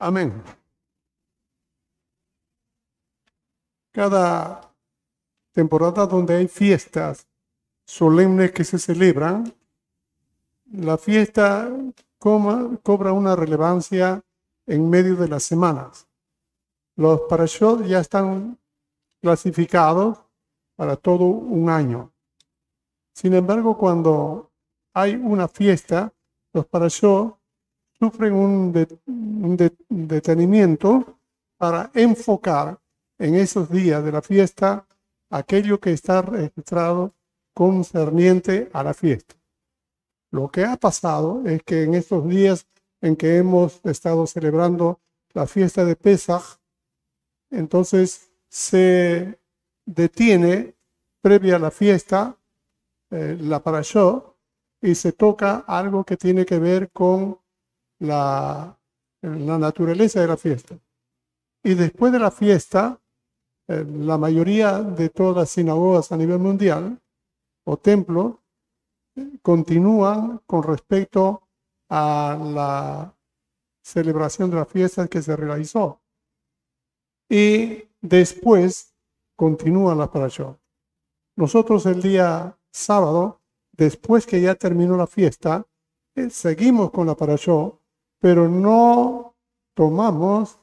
Amén. Cada temporada donde hay fiestas solemnes que se celebran, la fiesta cobra una relevancia en medio de las semanas. Los parashot ya están clasificados para todo un año. Sin embargo, cuando hay una fiesta, los parashot sufren un detenimiento para enfocar en esos días de la fiesta aquello que está registrado concerniente a la fiesta. Lo que ha pasado es que en estos días en que hemos estado celebrando la fiesta de Pesaj, entonces se detiene previa a la fiesta la parashot y se toca algo que tiene que ver con la naturaleza de la fiesta. Y después de la fiesta, la mayoría de todas las sinagogas a nivel mundial o templos continúan con respecto a la celebración de la fiesta que se realizó. Y después continúan las parashot. Nosotros el día sábado, después que ya terminó la fiesta, seguimos con la parashot, pero no tomamos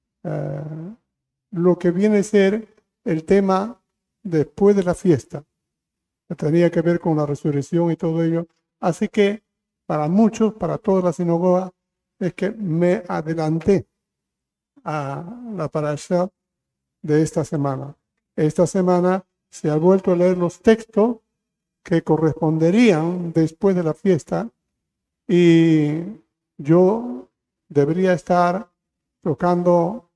lo que viene a ser el tema después de la fiesta, que tenía que ver con la resurrección y todo ello. Así que para muchos, para toda la sinagoga, es que me adelanté a la parashá de esta semana. Esta semana se ha vuelto a leer los textos que corresponderían después de la fiesta y yo debería estar tocando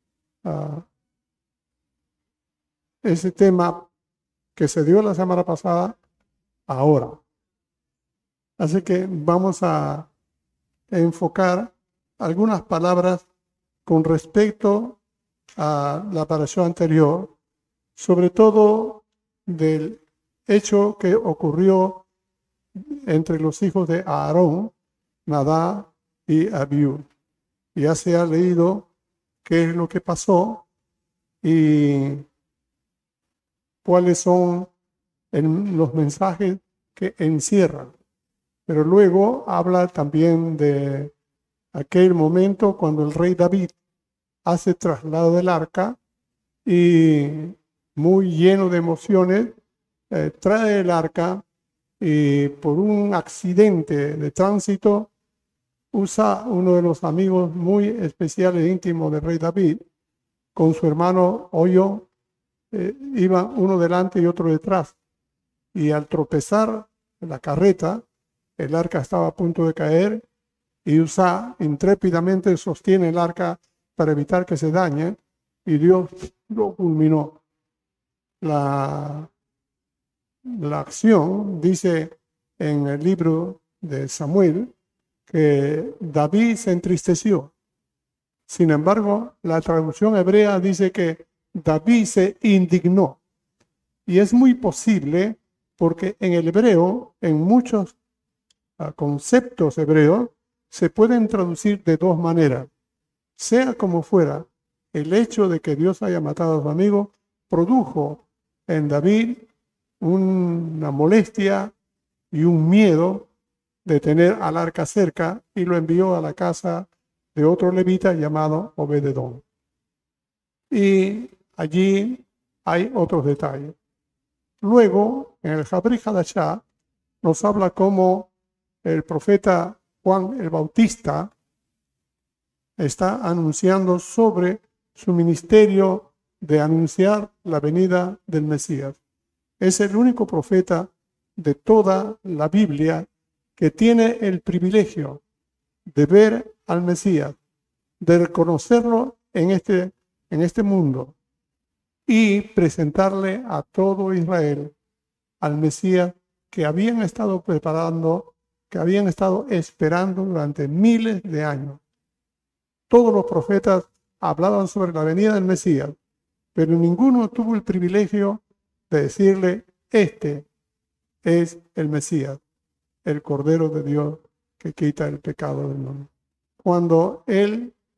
ese tema que se dio la semana pasada ahora. Así que vamos a enfocar algunas palabras con respecto a la parashá anterior, sobre todo del hecho que ocurrió entre los hijos de Aarón, Nadab y Abiú. Ya se ha leído qué es lo que pasó y cuáles son los mensajes que encierran. Pero luego habla también de aquel momento cuando el rey David hace traslado del arca y muy lleno de emociones trae el arca y por un accidente de tránsito usa uno de los amigos muy especiales e íntimos del rey David con su hermano Oyo, iba uno delante y otro detrás, y al tropezar la carreta el arca estaba a punto de caer y Usa intrépidamente sostiene el arca para evitar que se dañe y Dios lo culminó. La acción dice en el libro de Samuel que David se entristeció. Sin embargo, la traducción hebrea dice que David se indignó. Y es muy posible porque en el hebreo, en muchos conceptos hebreos, se pueden traducir de dos maneras. Sea como fuera, el hecho de que Dios haya matado a su amigo produjo en David una molestia y un miedo de tener al arca cerca y lo envió a la casa de otro levita llamado Obed-edom. Y allí hay otros detalles. Luego, en el Habrit Hadashah, nos habla cómo el profeta Juan el Bautista está anunciando sobre su ministerio de anunciar la venida del Mesías. Es el único profeta de toda la Biblia que tiene el privilegio de ver al Mesías, de reconocerlo en este mundo y presentarle a todo Israel al Mesías que habían estado preparando, que habían estado esperando durante miles de años. Todos los profetas hablaban sobre la venida del Mesías, pero ninguno tuvo el privilegio de decirle, este es el Mesías, el Cordero de Dios que quita el pecado del mundo. Cuando él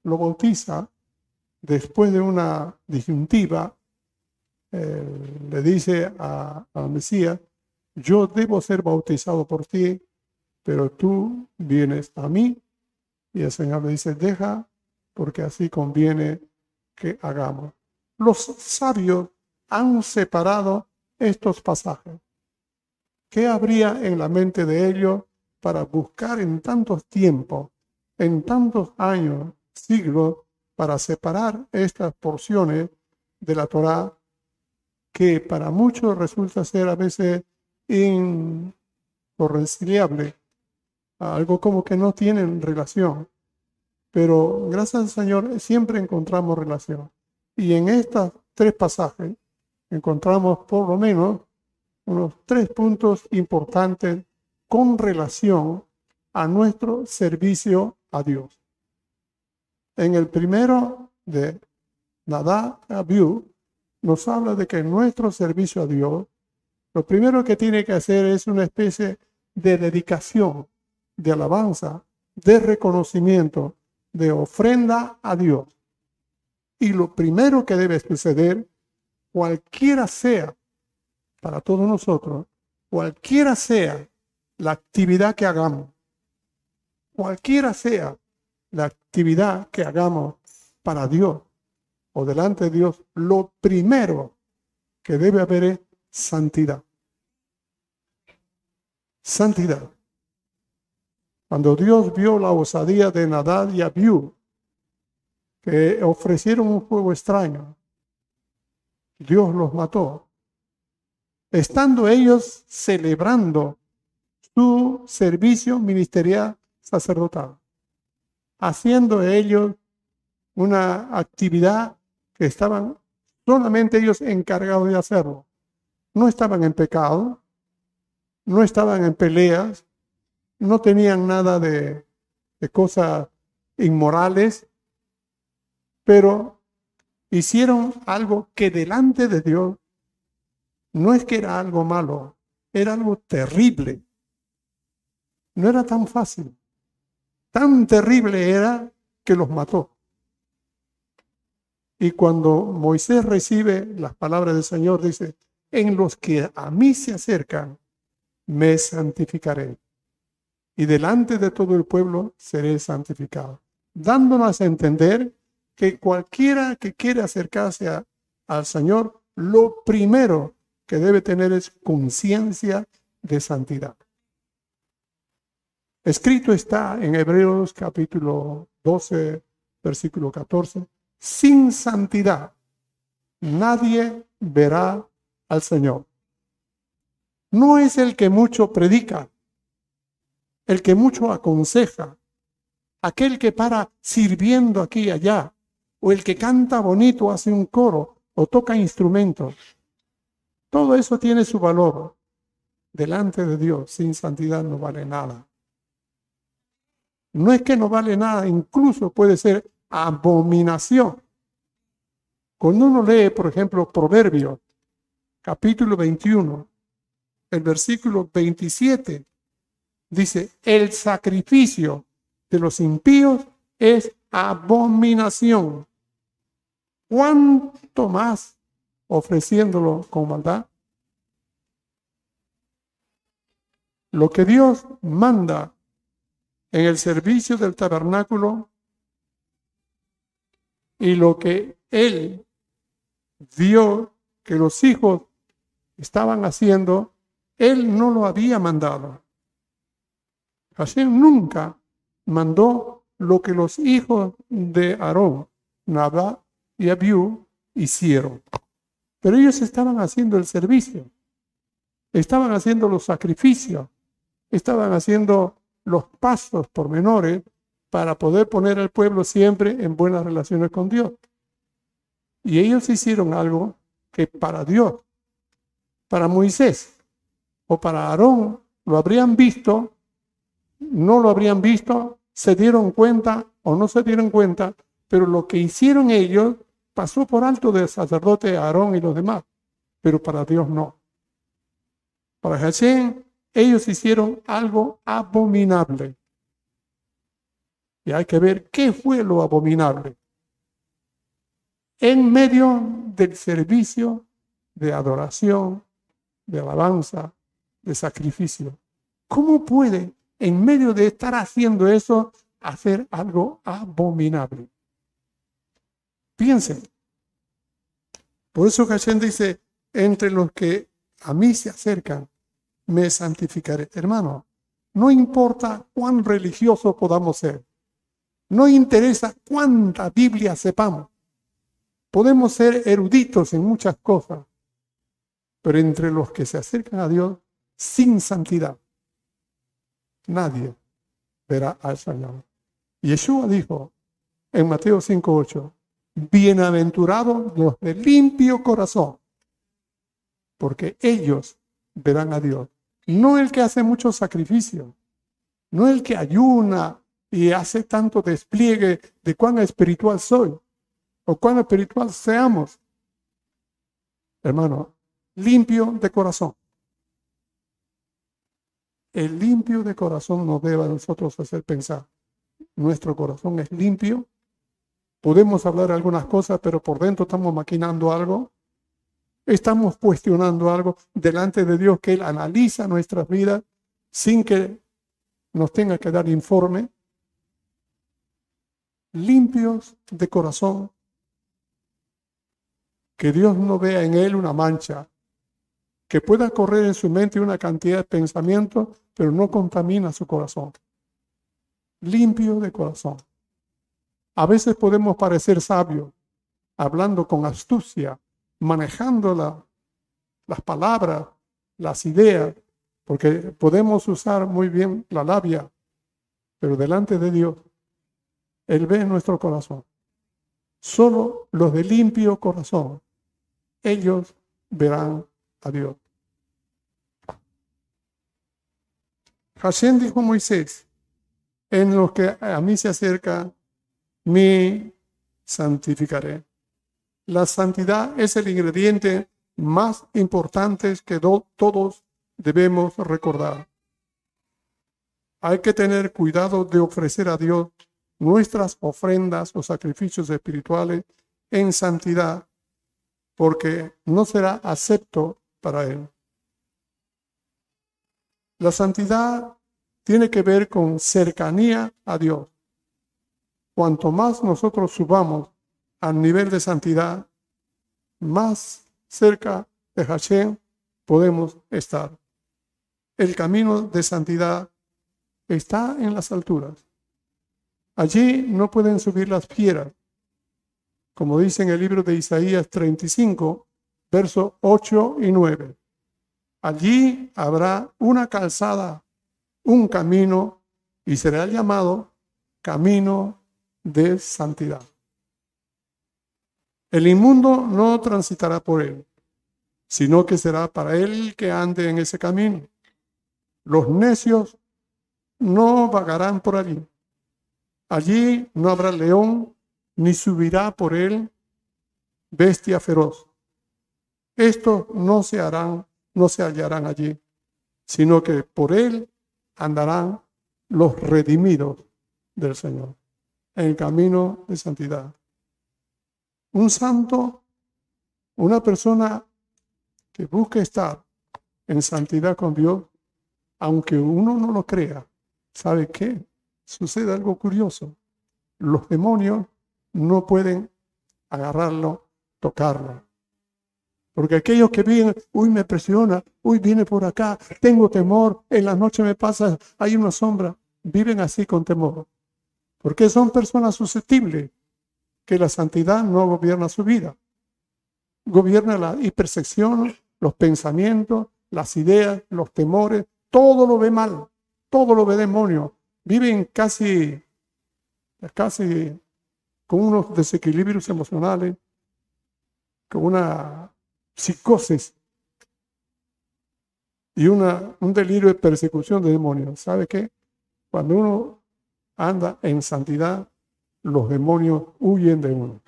lo bautiza, después de una disyuntiva, le dice al Mesías, yo debo ser bautizado por ti, pero tú vienes a mí. Y el Señor le dice, deja, porque así conviene que hagamos. Los sabios han separado estos pasajes. ¿Qué habría en la mente de ellos para buscar en tantos tiempos, en tantos años, siglos, para separar estas porciones de la Torá que para muchos resulta ser a veces inconciliable, algo como que no tienen relación? Pero gracias al Señor siempre encontramos relación. Y en estos 3 pasajes encontramos por lo menos unos 3 puntos importantes con relación a nuestro servicio a Dios. En el primero de Nadab y Abiú nos habla de que nuestro servicio a Dios, lo primero que tiene que hacer es una especie de dedicación, de alabanza, de reconocimiento, de ofrenda a Dios. Y lo primero que debe suceder, cualquiera sea, para todos nosotros, cualquiera sea la actividad que hagamos, cualquiera sea la actividad que hagamos para Dios o delante de Dios, lo primero que debe haber es santidad. Santidad. Cuando Dios vio la osadía de Nadab y Abiú, que ofrecieron un fuego extraño, Dios los mató, estando ellos celebrando su servicio ministerial sacerdotal, haciendo ellos una actividad que estaban solamente ellos encargados de hacerlo. No estaban en pecado, no estaban en peleas, no tenían nada de cosas inmorales, pero hicieron algo que delante de Dios no es que era algo malo, era algo terrible. No era tan fácil. Tan terrible era que los mató. Y cuando Moisés recibe las palabras del Señor, dice, en los que a mí se acercan, me santificaré. Y delante de todo el pueblo seré santificado. Dándonos a entender que cualquiera que quiera acercarse al Señor, lo primero que debe tener es conciencia de santidad. Escrito está en Hebreos capítulo 12, versículo 14, sin santidad nadie verá al Señor. No es el que mucho predica, el que mucho aconseja, aquel que para sirviendo aquí y allá, o el que canta bonito, hace un coro o toca instrumentos. Todo eso tiene su valor. Delante de Dios, sin santidad no vale nada. No es que no vale nada, incluso puede ser abominación. Cuando uno lee, por ejemplo, Proverbios, capítulo 21, el versículo 27, dice, el sacrificio de los impíos es abominación. ¿Cuánto más ofreciéndolo con maldad? Lo que Dios manda en el servicio del tabernáculo y lo que Él vio que los hijos estaban haciendo, Él no lo había mandado. Hashem nunca mandó lo que los hijos de Aarón, Nadab y Abiú, hicieron. Pero ellos estaban haciendo el servicio, estaban haciendo los sacrificios, estaban haciendo los pasos pormenores para poder poner al pueblo siempre en buenas relaciones con Dios. Y ellos hicieron algo que para Dios, para Moisés o para Aarón lo habrían visto, no lo habrían visto, se dieron cuenta o no se dieron cuenta, pero lo que hicieron ellos pasó por alto del sacerdote Aarón y los demás, pero para Dios no. Para Hashem, ellos hicieron algo abominable. Y hay que ver qué fue lo abominable. En medio del servicio de adoración, de alabanza, de sacrificio. ¿Cómo puede, en medio de estar haciendo eso, hacer algo abominable? Piensen. Por eso Hashem dice, entre los que a mí se acercan, me santificaré. Hermano, no importa cuán religiosos podamos ser. No interesa cuánta Biblia sepamos. Podemos ser eruditos en muchas cosas, pero entre los que se acercan a Dios sin santidad, nadie verá al Señor. Yeshua dijo en Mateo 5:8, bienaventurados los de limpio corazón, porque ellos verán a Dios. No el que hace mucho sacrificio, no el que ayuna y hace tanto despliegue de cuán espiritual soy o cuán espiritual seamos. Hermano, limpio de corazón. El limpio de corazón nos debe a nosotros hacer pensar. Nuestro corazón es limpio. Podemos hablar algunas cosas, pero por dentro estamos maquinando algo. Estamos cuestionando algo delante de Dios, que Él analiza nuestras vidas sin que nos tenga que dar informe. Limpios de corazón. Que Dios no vea en él una mancha, que pueda correr en su mente una cantidad de pensamientos, pero no contamina su corazón. Limpio de corazón. A veces podemos parecer sabios, hablando con astucia, manejando las palabras, las ideas, porque podemos usar muy bien la labia, pero delante de Dios, Él ve nuestro corazón. Solo los de limpio corazón, ellos verán a Dios. Hashem dijo a Moisés, en los que a mí se acerca, me santificaré. La santidad es el ingrediente más importante que todos debemos recordar. Hay que tener cuidado de ofrecer a Dios nuestras ofrendas o sacrificios espirituales en santidad, porque no será acepto para Él. La santidad tiene que ver con cercanía a Dios. Cuanto más nosotros subamos al nivel de santidad, más cerca de Hashem podemos estar. El camino de santidad está en las alturas. Allí no pueden subir las fieras, como dice en el libro de Isaías 35, versos 8 y 9. Allí habrá una calzada, un camino, y será llamado camino de santidad. El inmundo no transitará por él, sino que será para él que ande en ese camino. Los necios no vagarán por allí. Allí no habrá león, ni subirá por él bestia feroz. Estos no se hallarán allí, sino que por él andarán los redimidos del Señor, en el camino de santidad. Un santo, una persona que busca estar en santidad con Dios, aunque uno no lo crea, ¿sabe qué? Sucede algo curioso. Los demonios no pueden agarrarlo, tocarlo. Porque aquellos que vienen, uy, me presiona, uy, viene por acá, tengo temor, en la noche me pasa, hay una sombra, viven así con temor. Porque son personas susceptibles, que la santidad no gobierna su vida. Gobierna la hipercepción, los pensamientos, las ideas, los temores, todo lo ve mal, todo lo ve demonio. Viven casi con unos desequilibrios emocionales, con una psicosis y un delirio de persecución de demonios. ¿Sabe qué? Cuando uno anda en santidad, los demonios huyen de uno.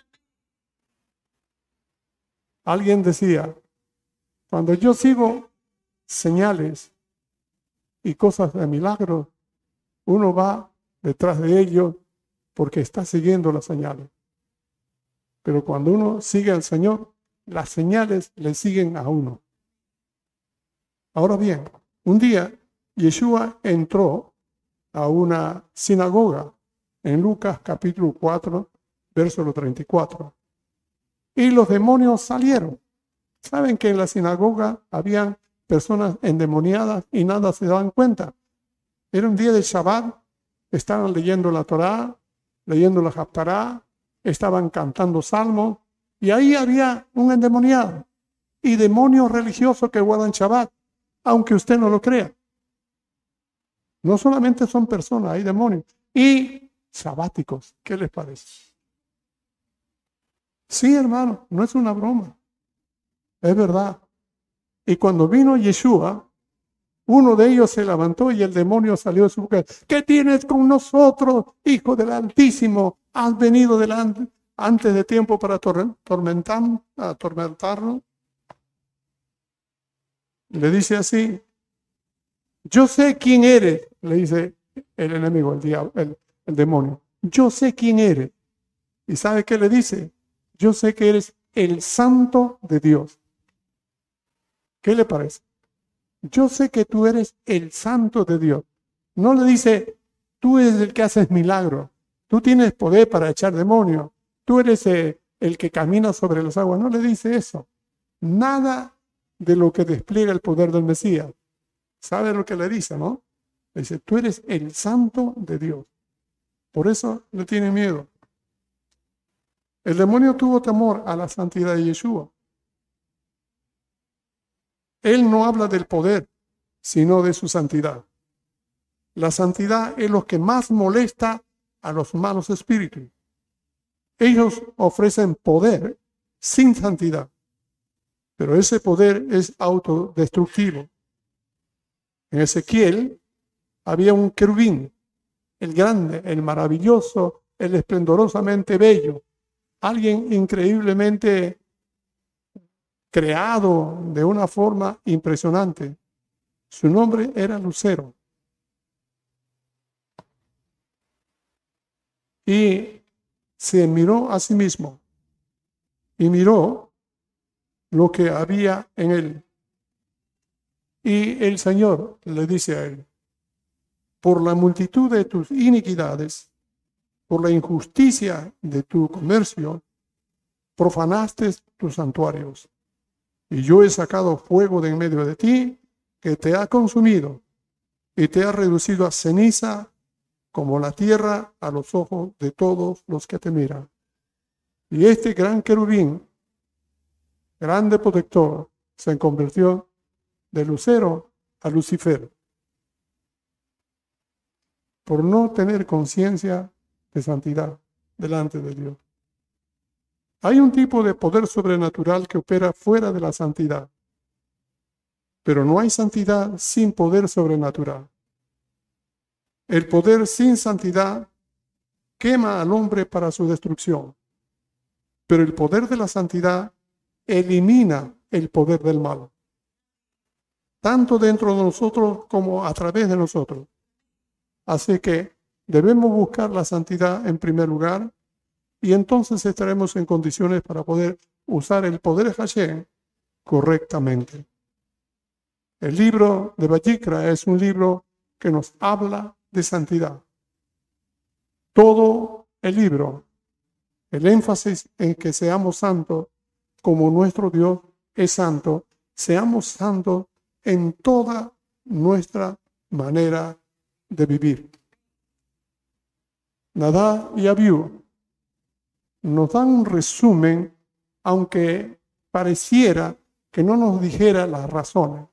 Alguien decía, cuando yo sigo señales y cosas de milagros, uno va detrás de ellos porque está siguiendo las señales. Pero cuando uno sigue al Señor, las señales le siguen a uno. Ahora bien, un día Yeshua entró a una sinagoga en Lucas capítulo 4, verso 34. Y los demonios salieron. Saben que en la sinagoga habían personas endemoniadas y nada se daban cuenta. Era un día de Shabbat, estaban leyendo la Torá, leyendo la Haftará, estaban cantando salmos, y ahí había un endemoniado y demonios religiosos que guardan Shabbat, aunque usted no lo crea. No solamente son personas, hay demonios. Y sabáticos, ¿qué les parece? Sí, hermano, no es una broma, es verdad. Y cuando vino Yeshua, uno de ellos se levantó y el demonio salió de su boca. ¿Qué tienes con nosotros, hijo del Altísimo? ¿Has venido antes de tiempo para atormentarnos? Le dice así: yo sé quién eres, le dice el enemigo, el diablo, el demonio. Yo sé quién eres. ¿Y sabe qué le dice? Yo sé que eres el Santo de Dios. ¿Qué le parece? Yo sé que tú eres el Santo de Dios. No le dice, tú eres el que haces milagros, tú tienes poder para echar demonios, tú eres el que camina sobre las aguas. No le dice eso. Nada de lo que despliega el poder del Mesías. ¿Sabe lo que le dice, no? Le dice, tú eres el Santo de Dios. Por eso le tiene miedo. El demonio tuvo temor a la santidad de Yeshua. Él no habla del poder, sino de su santidad. La santidad es lo que más molesta a los malos espíritus. Ellos ofrecen poder sin santidad, pero ese poder es autodestructivo. En Ezequiel había un querubín, el grande, el maravilloso, el esplendorosamente bello, alguien increíblemente creado de una forma impresionante. Su nombre era Lucero. Y se miró a sí mismo y miró lo que había en él. Y el Señor le dice a él: por la multitud de tus iniquidades, por la injusticia de tu comercio, profanaste tus santuarios. Y yo he sacado fuego de en medio de ti, que te ha consumido, y te ha reducido a ceniza, como la tierra a los ojos de todos los que te miran. Y este gran querubín, grande protector, se convirtió de Lucero a Lucifer, por no tener conciencia de santidad delante de Dios. Hay un tipo de poder sobrenatural que opera fuera de la santidad, pero no hay santidad sin poder sobrenatural. El poder sin santidad quema al hombre para su destrucción, pero el poder de la santidad elimina el poder del mal, tanto dentro de nosotros como a través de nosotros. Así que debemos buscar la santidad en primer lugar, y entonces estaremos en condiciones para poder usar el poder de Hashem correctamente. El libro de Vayikra es un libro que nos habla de santidad. Todo el libro, el énfasis en que seamos santos como nuestro Dios es santo, seamos santos en toda nuestra manera de vivir. Nadab y Abiú nos dan un resumen, aunque pareciera que no nos dijera las razones.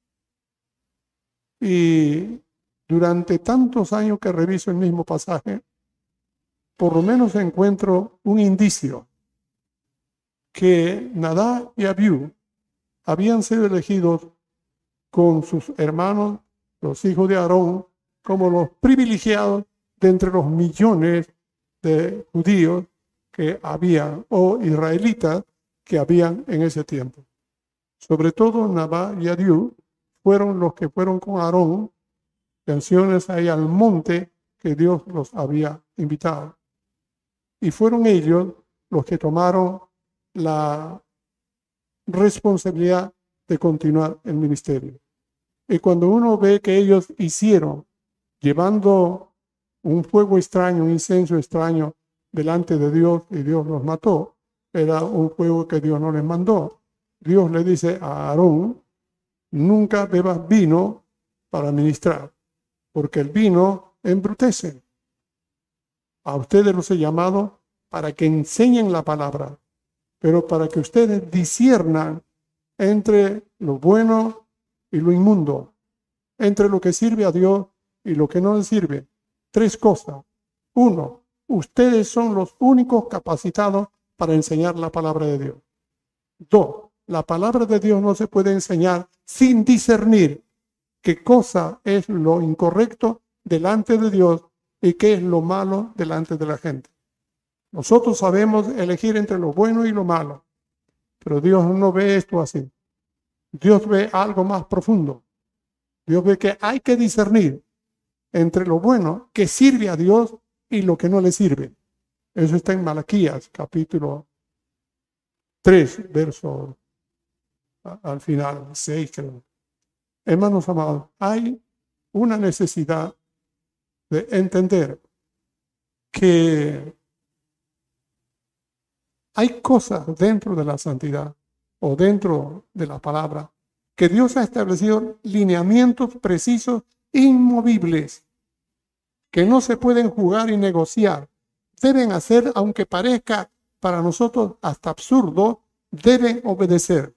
Y durante tantos años que reviso el mismo pasaje, por lo menos encuentro un indicio que Nadab y Abiú habían sido elegidos con sus hermanos, los hijos de Aarón, como los privilegiados de entre los millones de judíos que habían, o israelitas que habían en ese tiempo. Sobre todo Nadab y Abiú fueron los que fueron con Aarón, canciones ahí al monte que Dios los había invitado. Y fueron ellos los que tomaron la responsabilidad de continuar el ministerio. Y cuando uno ve que ellos hicieron, llevando un fuego extraño, un incenso extraño delante de Dios, y Dios los mató, era un fuego que Dios no les mandó. Dios le dice a Aarón: nunca bebas vino para ministrar, porque el vino embrutece. A ustedes los he llamado para que enseñen la palabra, pero para que ustedes disciernan entre lo bueno y lo inmundo, entre lo que sirve a Dios y lo que no le sirve. 3 cosas. 1, ustedes son los únicos capacitados para enseñar la palabra de Dios. 2, la palabra de Dios no se puede enseñar sin discernir qué cosa es lo incorrecto delante de Dios y qué es lo malo delante de la gente. Nosotros sabemos elegir entre lo bueno y lo malo, pero Dios no ve esto así. Dios ve algo más profundo. Dios ve que hay que discernir entre lo bueno que sirve a Dios y lo que no le sirve. Eso está en Malaquías, capítulo 3, verso al final, 6 creo. Hermanos amados, hay una necesidad de entender que hay cosas dentro de la santidad o dentro de la palabra que Dios ha establecido lineamientos precisos, inmovibles, que no se pueden jugar y negociar. Deben hacer, aunque parezca para nosotros hasta absurdo, deben obedecer.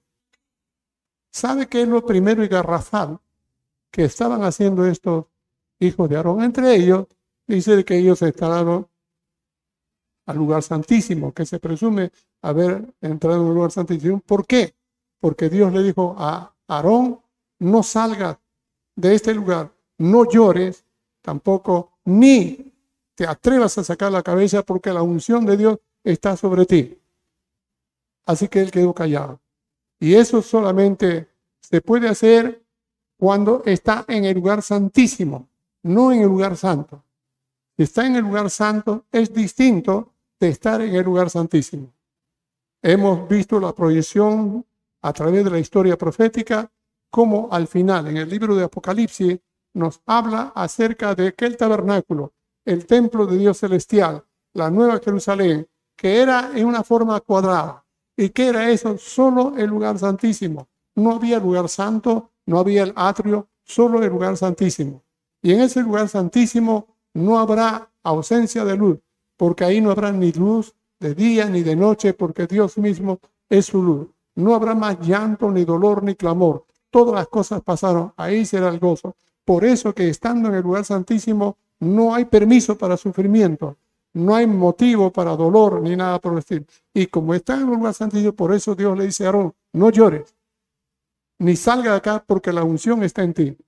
¿Sabe qué es lo primero y garrafal que estaban haciendo estos hijos de Aarón? Entre ellos, dice que ellos entraron al lugar santísimo, que se presume haber entrado en un lugar santísimo. ¿Por qué? Porque Dios le dijo a Aarón: no salgas de este lugar, no llores tampoco, ni te atrevas a sacar la cabeza, porque la unción de Dios está sobre ti. Así que él quedó callado. Y eso solamente se puede hacer cuando está en el lugar santísimo, no en el lugar santo. Si está en el lugar santo, es distinto de estar en el lugar santísimo. Hemos visto la proyección a través de la historia profética, como al final, en el libro de Apocalipsis, nos habla acerca de aquel tabernáculo, el templo de Dios celestial, la Nueva Jerusalén, que era en una forma cuadrada. ¿Y qué era eso? Solo el lugar santísimo. No había lugar santo, no había el atrio, solo el lugar santísimo. Y en ese lugar santísimo no habrá ausencia de luz, porque ahí no habrá ni luz de día ni de noche, porque Dios mismo es su luz. No habrá más llanto, ni dolor, ni clamor. Todas las cosas pasaron, ahí será el gozo. Por eso que estando en el lugar santísimo no hay permiso para sufrimiento. No hay motivo para dolor ni nada por el estilo. Y como está en el lugar santísimo, por eso Dios le dice a Aarón: no llores, ni salga de acá, porque la unción está en ti.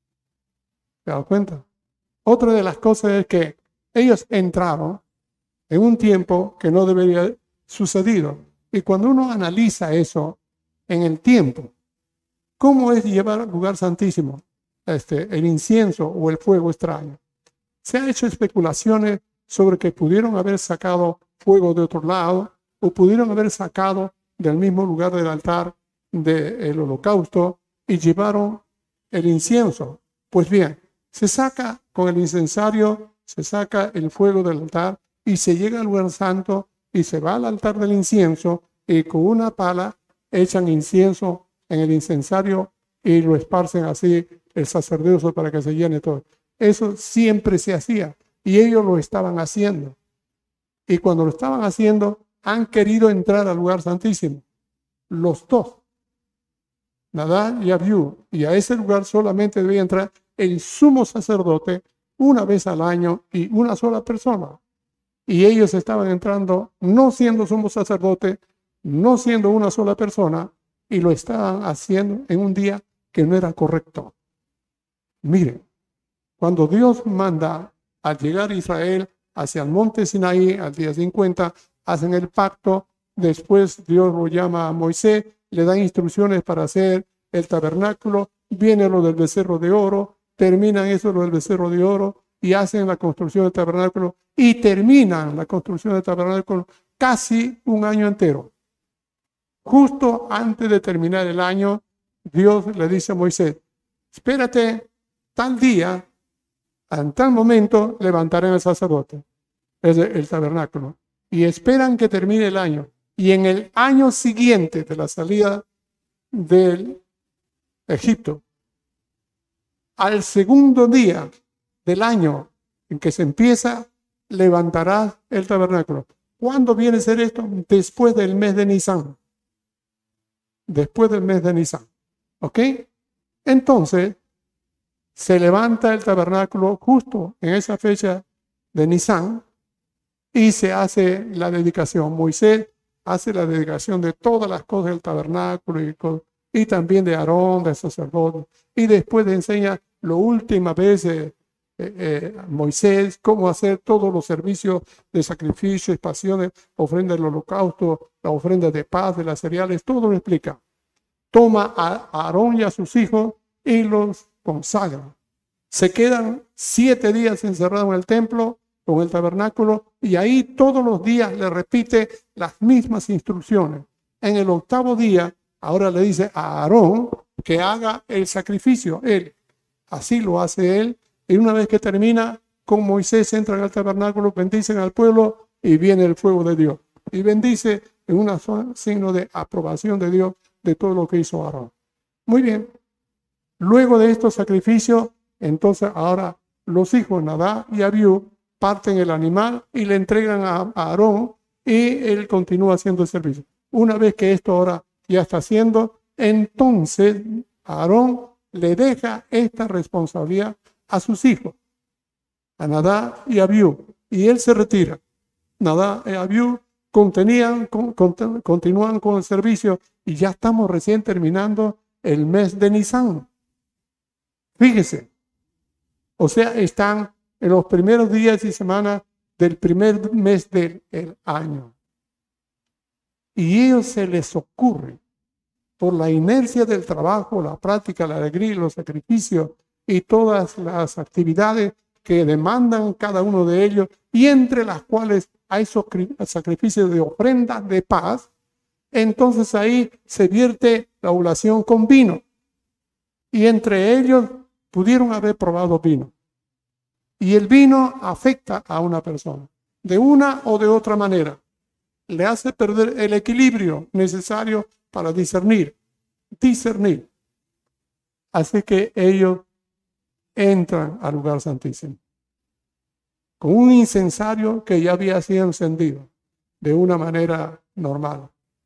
¿Te das cuenta? Otra de las cosas es que ellos entraron en un tiempo que no debería haber sucedido. Y cuando uno analiza eso en el tiempo, ¿cómo es llevar al lugar santísimo el incienso o el fuego extraño? Se han hecho especulaciones sobre que pudieron haber sacado fuego de otro lado, o pudieron haber sacado del mismo lugar del altar del holocausto y llevaron el incienso. Pues bien, se saca con el incensario, se saca el fuego del altar y se llega al lugar santo y se va al altar del incienso y con una pala echan incienso en el incensario y lo esparcen así el sacerdocio para que se llene todo. Eso siempre se hacía. Y ellos lo estaban haciendo. Y cuando lo estaban haciendo, han querido entrar al lugar santísimo. Los dos, Nadab y Abiú. Y a ese lugar solamente debía entrar el sumo sacerdote una vez al año y una sola persona. Y ellos estaban entrando no siendo sumo sacerdote, no siendo una sola persona, y lo estaban haciendo en un día que no era correcto. Miren, cuando Dios manda al llegar Israel hacia el monte Sinaí al día 50, hacen el pacto. Después Dios lo llama a Moisés, le da instrucciones para hacer el tabernáculo. Viene lo del becerro de oro, terminan eso lo del becerro de oro, y hacen la construcción del tabernáculo y terminan la construcción del tabernáculo casi un año entero. Justo antes de terminar el año, Dios le dice a Moisés, espérate tal día, en tal momento levantaré al sacerdote, es el tabernáculo, y esperan que termine el año. Y en el año siguiente de la salida del Egipto, al segundo día del año en que se empieza, levantarás el tabernáculo. ¿Cuándo viene a ser esto? Después del mes de Nisan. Después del mes de Nisan. ¿Ok? Entonces, se levanta el tabernáculo justo en esa fecha de Nisan y se hace la dedicación. Moisés hace la dedicación de todas las cosas del tabernáculo y también de Aarón, del sacerdote. Y después le enseña la última vez Moisés cómo hacer todos los servicios de sacrificio, expiaciones, ofrenda del holocausto, la ofrenda de paz, de las cereales, todo lo explica. Toma a Aarón y a sus hijos y los consagra. Se quedan 7 días encerrados en el templo, con el tabernáculo, y ahí todos los días le repite las mismas instrucciones. En el 8º día, ahora le dice a Aarón que haga el sacrificio, él. Así lo hace él, y una vez que termina, con Moisés entran al tabernáculo, bendicen al pueblo, y viene el fuego de Dios. Y bendice en un signo de aprobación de Dios de todo lo que hizo Aarón. Muy bien. Luego de estos sacrificios, entonces ahora los hijos Nadab y Abiú parten el animal y le entregan a Aarón y él continúa haciendo el servicio. Una vez que esto ahora ya está haciendo, entonces Aarón le deja esta responsabilidad a sus hijos, a Nadab y Abiú, y él se retira. Nadab y Abiú continúan con el servicio y ya estamos recién terminando el mes de Nisan. Fíjese, o sea, están en los primeros días y semanas del primer mes del año. Y a ellos se les ocurre, por la inercia del trabajo, la práctica, la alegría, los sacrificios y todas las actividades que demandan cada uno de ellos, y entre las cuales hay sacrificios de ofrendas de paz, entonces ahí se vierte la oblación con vino. Y entre ellos pudieron haber probado vino. Y el vino afecta a una persona, de una o de otra manera. Le hace perder el equilibrio necesario para discernir. Así que ellos entran al lugar santísimo con un incensario que ya había sido encendido de una manera normal.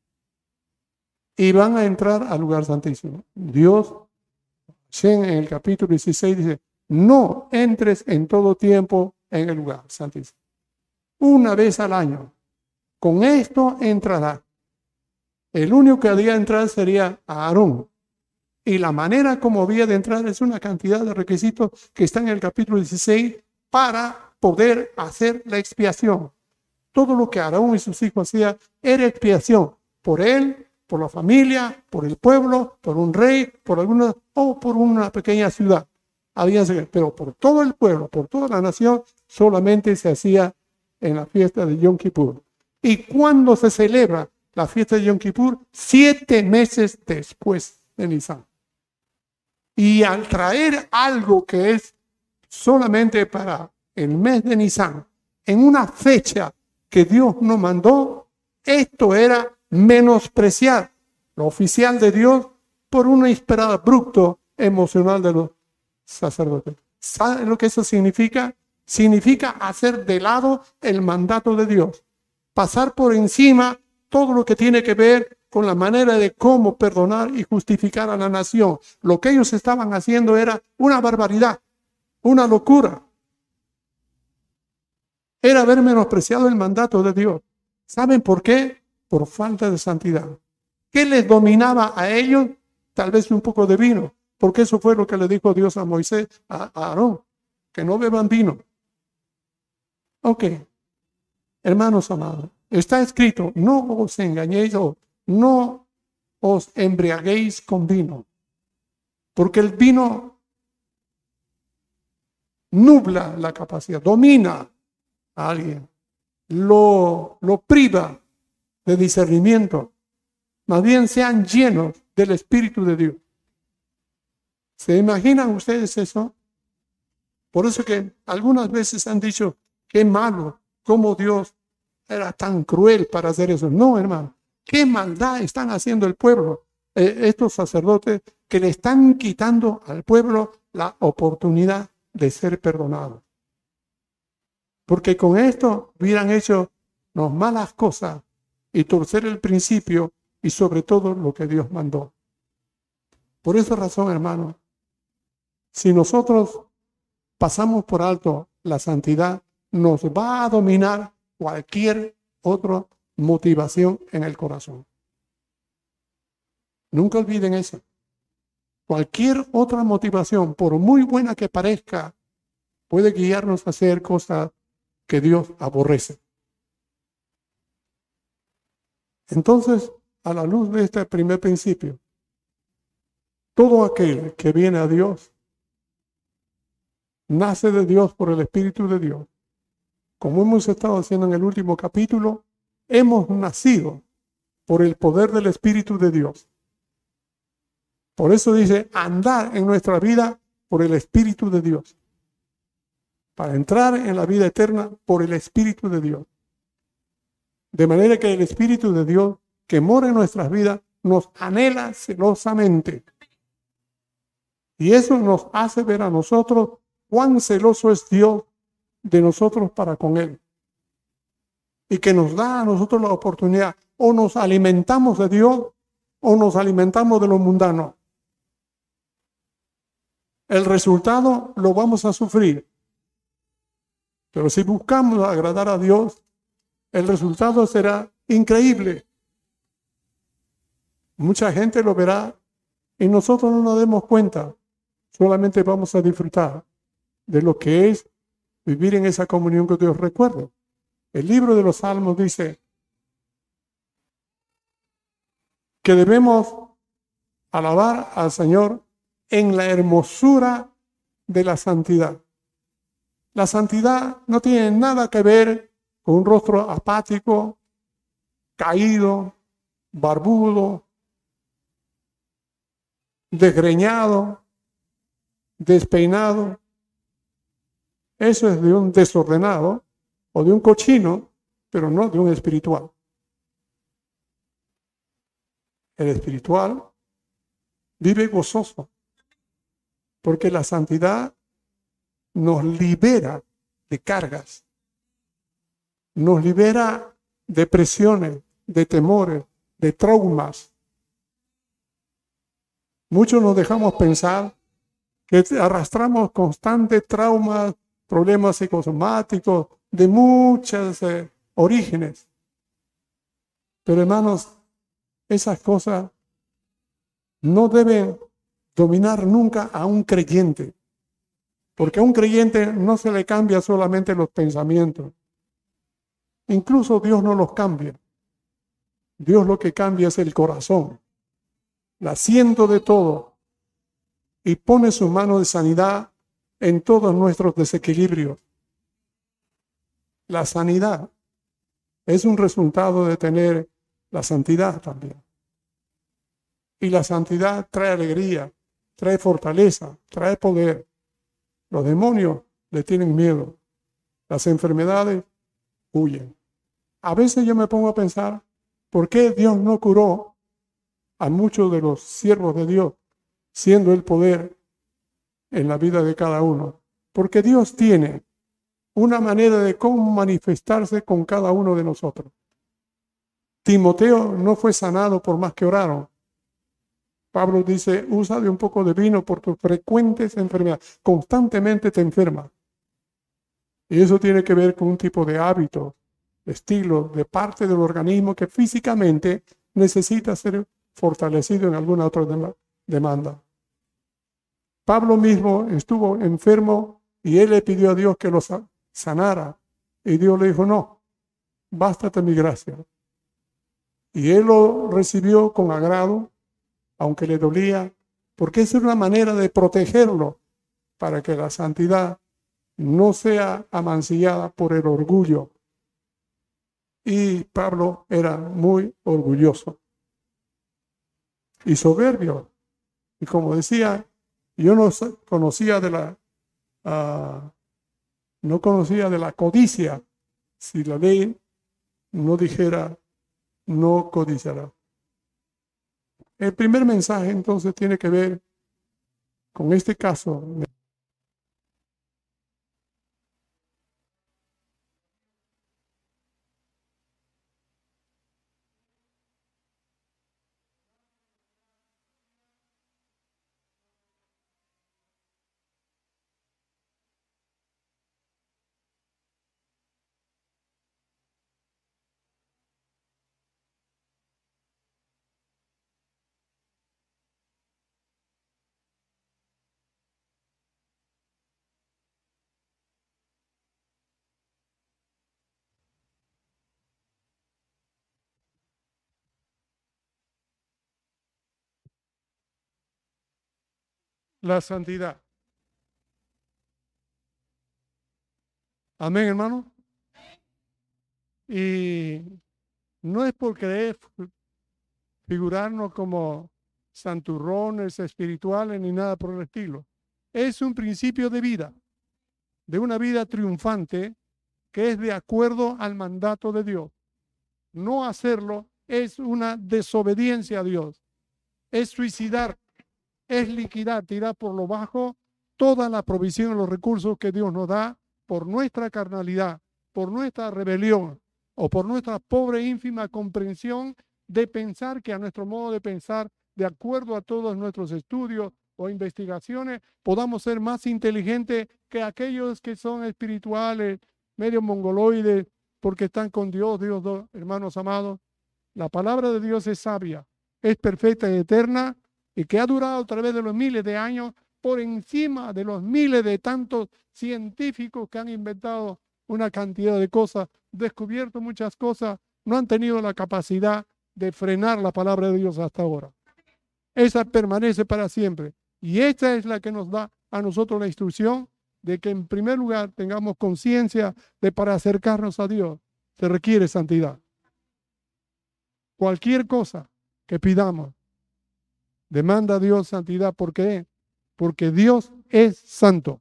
Y van a entrar al lugar santísimo. Dios, en el capítulo 16, dice, no entres en todo tiempo en el lugar santísimo. Una vez al año. Con esto entrará. El único que había de entrar sería Aarón. Y la manera como había de entrar es una cantidad de requisitos que están en el capítulo 16 para poder hacer la expiación. Todo lo que Aarón y sus hijos hacían era expiación por él, por la familia, por el pueblo, por un rey, por alguna o por una pequeña ciudad. Pero por todo el pueblo, por toda la nación, solamente se hacía en la fiesta de Yom Kippur. ¿Y cuándo se celebra la fiesta de Yom Kippur? 7 meses después de Nisan. Y al traer algo que es solamente para el mes de Nisan, en una fecha que Dios nos mandó, esto era menospreciar lo oficial de Dios por un inesperado abrupto emocional de los sacerdotes. ¿Saben lo que eso significa? Significa hacer de lado el mandato de Dios, pasar por encima todo lo que tiene que ver con la manera de cómo perdonar y justificar a la nación. Lo que ellos estaban haciendo era una barbaridad, una locura. Era haber menospreciado el mandato de Dios. ¿Saben por qué? Por falta de santidad. ¿Qué les dominaba a ellos? Tal vez un poco de vino, porque eso fue lo que le dijo Dios a Moisés, a Aarón, que no beban vino. Ok, hermanos amados, está escrito, no os engañéis o no os embriaguéis con vino, porque el vino nubla la capacidad, domina a alguien, lo priva de discernimiento. Más bien sean llenos del Espíritu de Dios. ¿Se imaginan ustedes eso? Por eso que algunas veces han dicho, qué malo, cómo Dios era tan cruel para hacer eso. No, hermano, qué maldad están haciendo el pueblo, estos sacerdotes que le están quitando al pueblo la oportunidad de ser perdonados. Porque con esto hubieran hecho las malas cosas y torcer el principio y sobre todo lo que Dios mandó. Por esa razón, hermano, si nosotros pasamos por alto la santidad, nos va a dominar cualquier otra motivación en el corazón. Nunca olviden eso. Cualquier otra motivación, por muy buena que parezca, puede guiarnos a hacer cosas que Dios aborrece. Entonces, a la luz de este primer principio, todo aquel que viene a Dios nace de Dios por el Espíritu de Dios. Como hemos estado haciendo en el último capítulo, hemos nacido por el poder del Espíritu de Dios. Por eso dice, andar en nuestra vida por el Espíritu de Dios. Para entrar en la vida eterna por el Espíritu de Dios. De manera que el Espíritu de Dios que mora en nuestras vidas nos anhela celosamente. Y eso nos hace ver a nosotros cuán celoso es Dios de nosotros para con Él. Y que nos da a nosotros la oportunidad, o nos alimentamos de Dios, o nos alimentamos de lo mundano. El resultado lo vamos a sufrir. Pero si buscamos agradar a Dios, el resultado será increíble. Mucha gente lo verá y nosotros no nos demos cuenta. Solamente vamos a disfrutar de lo que es vivir en esa comunión que Dios recuerda. El libro de los Salmos dice que debemos alabar al Señor en la hermosura de la santidad. La santidad no tiene nada que ver con un rostro apático, caído, barbudo, desgreñado, despeinado. Eso es de un desordenado o de un cochino, pero no de un espiritual. El espiritual vive gozoso, porque la santidad nos libera de cargas, nos libera de presiones, de temores, de traumas. Muchos nos dejamos pensar que arrastramos constantes traumas, problemas psicosomáticos de muchos orígenes. Pero hermanos, esas cosas no deben dominar nunca a un creyente, porque a un creyente no se le cambia solamente los pensamientos. Incluso Dios no los cambia. Dios lo que cambia es el corazón, el asiento de todo, y pone su mano de sanidad en todos nuestros desequilibrios. La sanidad es un resultado de tener la santidad también. Y la santidad trae alegría, trae fortaleza, trae poder. Los demonios le tienen miedo. Las enfermedades huyen. A veces yo me pongo a pensar, ¿por qué Dios no curó a muchos de los siervos de Dios, siendo el poder en la vida de cada uno? Porque Dios tiene una manera de cómo manifestarse con cada uno de nosotros. Timoteo no fue sanado por más que oraron. Pablo dice, usa de un poco de vino por tus frecuentes enfermedades. Constantemente te enfermas. Y eso tiene que ver con un tipo de hábito, estilo, de parte del organismo que físicamente necesita ser fortalecido en alguna otra demanda. Pablo mismo estuvo enfermo y él le pidió a Dios que lo sanara. Y Dios le dijo, no, bástate mi gracia. Y él lo recibió con agrado, aunque le dolía, porque esa es una manera de protegerlo para que la santidad no sea amancillada por el orgullo. Y Pablo era muy orgulloso y soberbio. Y como decía, yo conocía de no conocía de la codicia, si la ley no dijera no codiciará. El primer mensaje entonces tiene que ver con este caso. La santidad. Amén, hermano. Y no es por querer figurarnos como santurrones espirituales ni nada por el estilo. Es un principio de vida, de una vida triunfante que es de acuerdo al mandato de Dios. No hacerlo es una desobediencia a Dios, es suicidar, es liquidar, tirar por lo bajo toda la provisión y los recursos que Dios nos da por nuestra carnalidad, por nuestra rebelión o por nuestra pobre ínfima comprensión de pensar que a nuestro modo de pensar, de acuerdo a todos nuestros estudios o investigaciones, podamos ser más inteligentes que aquellos que son espirituales, medio mongoloides, porque están con Dios, hermanos amados. La palabra de Dios es sabia, es perfecta y eterna, y que ha durado a través de los miles de años, por encima de los miles de tantos científicos que han inventado una cantidad de cosas, descubierto muchas cosas, no han tenido la capacidad de frenar la palabra de Dios hasta ahora. Esa permanece para siempre. Y esta es la que nos da a nosotros la instrucción de que en primer lugar tengamos conciencia de para acercarnos a Dios se requiere santidad. Cualquier cosa que pidamos demanda a Dios santidad. ¿Por qué? Porque Dios es santo.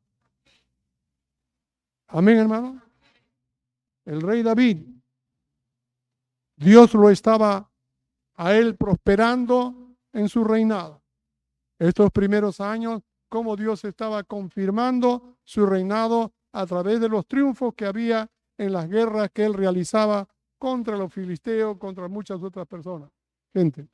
Amén, hermano. El rey David, Dios lo estaba a él prosperando en su reinado. Estos primeros años, como Dios estaba confirmando su reinado a través de los triunfos que había en las guerras que él realizaba contra los filisteos, contra muchas otras personas. Gente.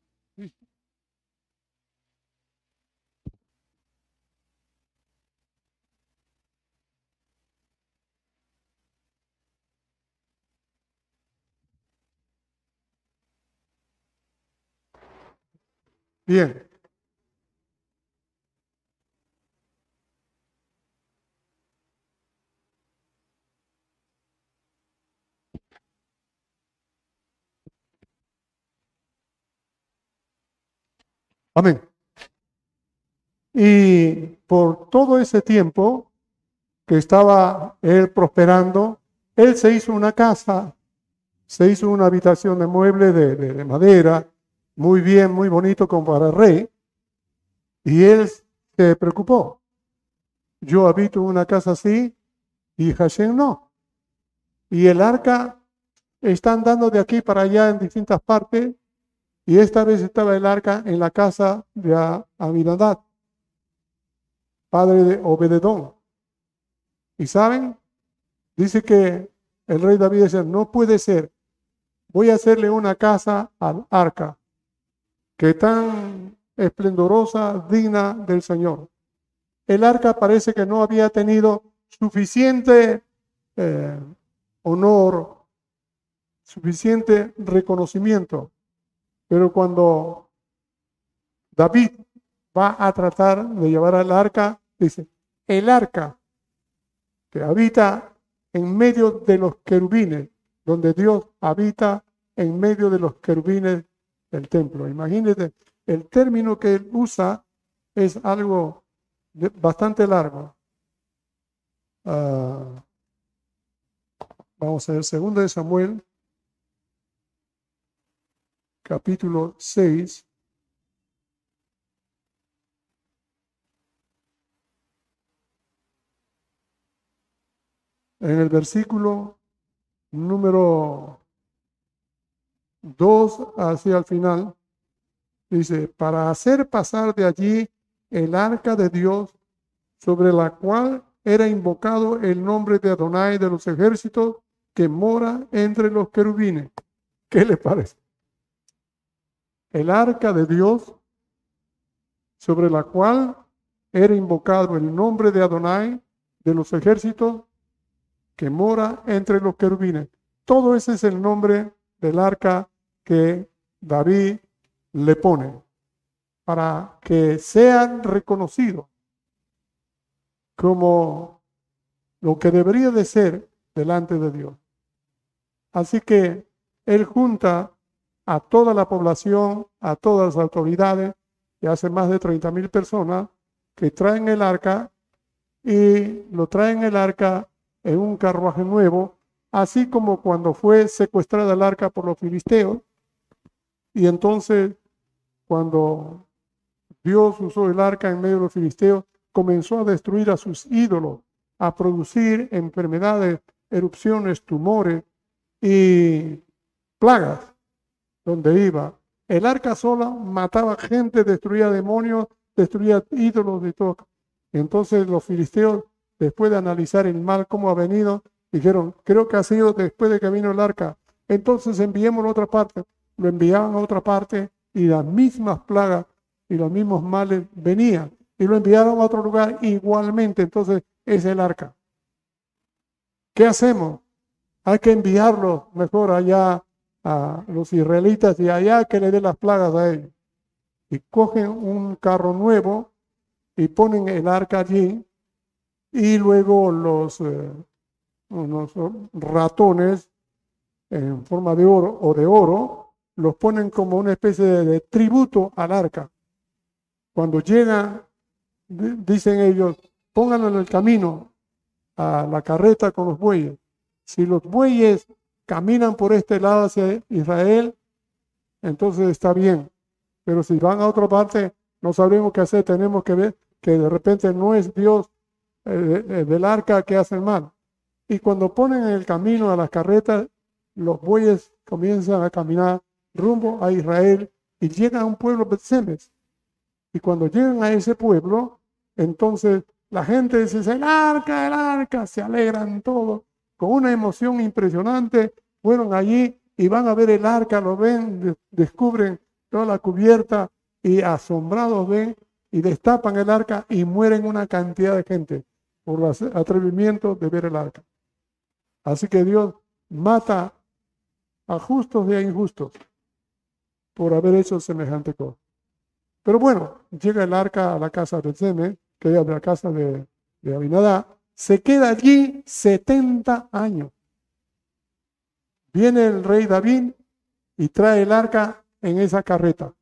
Bien. Amén. Y por todo ese tiempo que estaba él prosperando, él se hizo una casa, se hizo una habitación de muebles de madera, muy bien, muy bonito como para el rey, y él se preocupó. Yo habito en una casa así y Hashem no. Y el arca está andando de aquí para allá en distintas partes, y esta vez estaba el arca en la casa de Aminadab, padre de Obededón. Y saben, dice que el rey David dice, no puede ser, voy a hacerle una casa al arca, que tan esplendorosa, digna del Señor. El arca parece que no había tenido suficiente honor, suficiente reconocimiento, pero cuando David va a tratar de llevar al arca, dice, el arca que habita en medio de los querubines, donde Dios habita en medio de los querubines del templo. Imagínense, el término que él usa es algo bastante largo. Ah, vamos a ver, 2 de Samuel, capítulo 6. En el versículo número 2 hacia el final, dice, para hacer pasar de allí el arca de Dios, sobre la cual era invocado el nombre de Adonai de los ejércitos, que mora entre los querubines. ¿Qué le parece? El arca de Dios, sobre la cual era invocado el nombre de Adonai de los ejércitos, que mora entre los querubines. Todo ese es el nombre del arca que David le pone para que sean reconocidos como lo que debería de ser delante de Dios. Así que él junta a toda la población, a todas las autoridades, y hace más de 30,000 personas que traen el arca y lo traen el arca en un carruaje nuevo, así como cuando fue secuestrada el arca por los filisteos. Y entonces, cuando Dios usó el arca en medio de los filisteos, comenzó a destruir a sus ídolos, a producir enfermedades, erupciones, tumores y plagas donde iba. El arca sola mataba gente, destruía demonios, destruía ídolos y todo. Entonces los filisteos, después de analizar el mal, cómo ha venido, dijeron, creo que ha sido después de que vino el arca. Entonces enviémoslo a otra parte. Lo enviaban a otra parte y las mismas plagas y los mismos males venían. Y lo enviaron a otro lugar igualmente. Entonces es el arca. ¿Qué hacemos? Hay que enviarlo mejor allá a los israelitas y allá que le dé las plagas a ellos. Y cogen un carro nuevo y ponen el arca allí y luego unos ratones en forma de oro o de oro los ponen como una especie de tributo al arca. Cuando llega, dicen ellos, pónganlo en el camino a la carreta con los bueyes. Si los bueyes caminan por este lado hacia Israel, entonces está bien. Pero si van a otra parte, no sabremos qué hacer. Tenemos que ver que de repente no es Dios del arca que hace el mal. Y cuando ponen en el camino a las carretas, los bueyes comienzan a caminar rumbo a Israel y llegan a un pueblo Bet-Semes. Y cuando llegan a ese pueblo, entonces la gente dice, el arca, se alegran todos, con una emoción impresionante, fueron allí y van a ver el arca, lo ven, descubren toda la cubierta y asombrados ven y destapan el arca y mueren una cantidad de gente por los atrevimientos de ver el arca. Así que Dios mata a justos y a injustos por haber hecho semejante cosa. Pero bueno, llega el arca a la casa de Seme, que es la casa de Abinadab, se queda allí 70 años. Viene el rey David y trae el arca en esa carreta.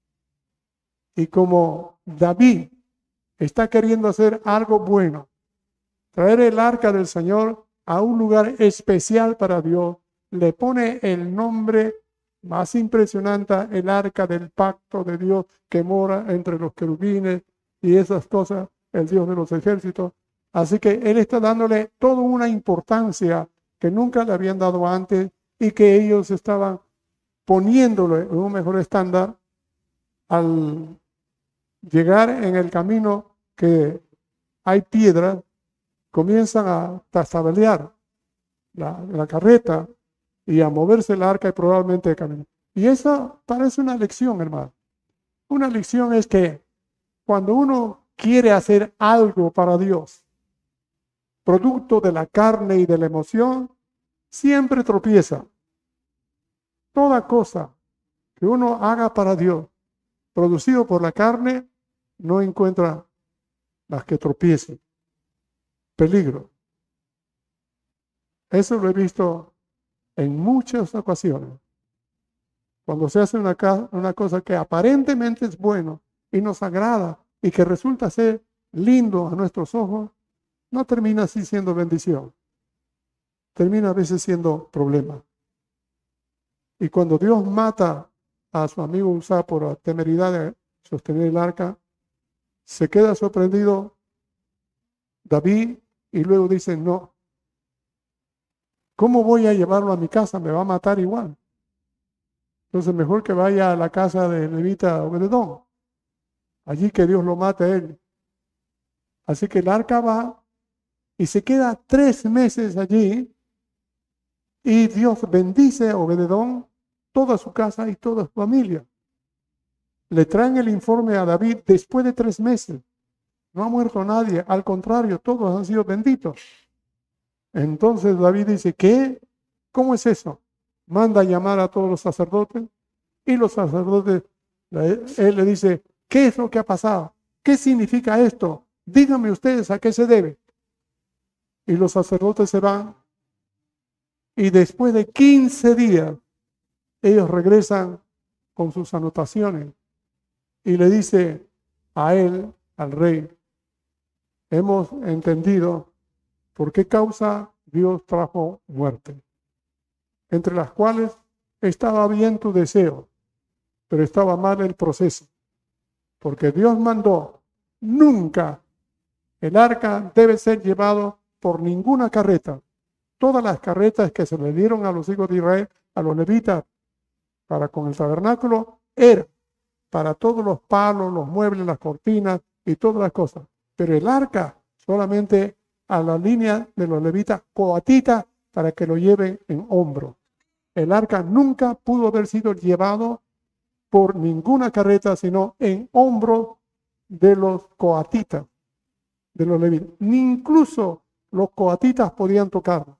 Y como David está queriendo hacer algo bueno, traer el arca del Señor a un lugar especial para Dios, le pone el nombre más impresionante, el arca del pacto de Dios que mora entre los querubines y esas cosas, el Dios de los ejércitos. Así que él está dándole toda una importancia que nunca le habían dado antes y que ellos estaban poniéndole en un mejor estándar al llegar en el camino que hay piedras, comienzan a tastabelear la carreta y a moverse el arca y probablemente caminar. Y eso parece una lección, hermano. Una lección es que cuando uno quiere hacer algo para Dios, producto de la carne y de la emoción, siempre tropieza. Toda cosa que uno haga para Dios, producido por la carne, no encuentra las que tropiecen. Peligro. Eso lo he visto en muchas ocasiones. Cuando se hace una cosa que aparentemente es bueno y nos agrada y que resulta ser lindo a nuestros ojos, no termina así siendo bendición. Termina a veces siendo problema. Y cuando Dios mata a su amigo Uzá por la temeridad de sostener el arca, se queda sorprendido David y luego dice, no, ¿cómo voy a llevarlo a mi casa? Me va a matar igual. Entonces mejor que vaya a la casa de levita Obededón, allí que Dios lo mate a él. Así que el arca va y se queda 3 meses allí y Dios bendice a Obededón, toda su casa y toda su familia. Le traen el informe a David después de 3 meses. No ha muerto nadie, al contrario, todos han sido benditos. Entonces David dice, ¿qué? ¿Cómo es eso? Manda a llamar a todos los sacerdotes y los sacerdotes, él le dice, ¿qué es lo que ha pasado? ¿Qué significa esto? Díganme ustedes a qué se debe. Y los sacerdotes se van y después de 15 días ellos regresan con sus anotaciones y le dice a él, al rey, hemos entendido por qué causa Dios trajo muerte, entre las cuales estaba bien tu deseo, pero estaba mal el proceso, porque Dios mandó, nunca el arca debe ser llevado por ninguna carreta. Todas las carretas que se le dieron a los hijos de Israel, a los levitas, para con el tabernáculo, eran para todos los palos, los muebles, las cortinas y todas las cosas. Pero el arca solamente a la línea de los levitas coatitas para que lo lleven en hombro. El arca nunca pudo haber sido llevado por ninguna carreta, sino en hombros de los coatitas, de los levitas. Ni incluso los coatitas podían tocarlo,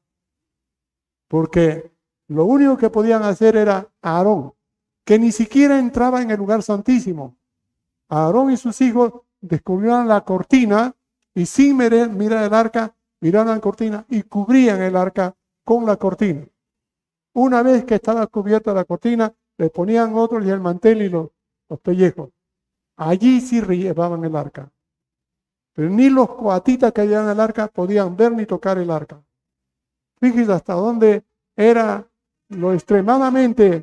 porque lo único que podían hacer era Aarón, que ni siquiera entraba en el lugar santísimo. Aarón y sus hijos descubrieron la cortina y sin mirar el arca, miraron la cortina y cubrían el arca con la cortina. Una vez que estaba cubierta la cortina, le ponían otros y el mantel y los pellejos. Allí sí llevaban el arca. Pero ni los coatitas que llevaban el arca podían ver ni tocar el arca. Fíjense hasta dónde era lo extremadamente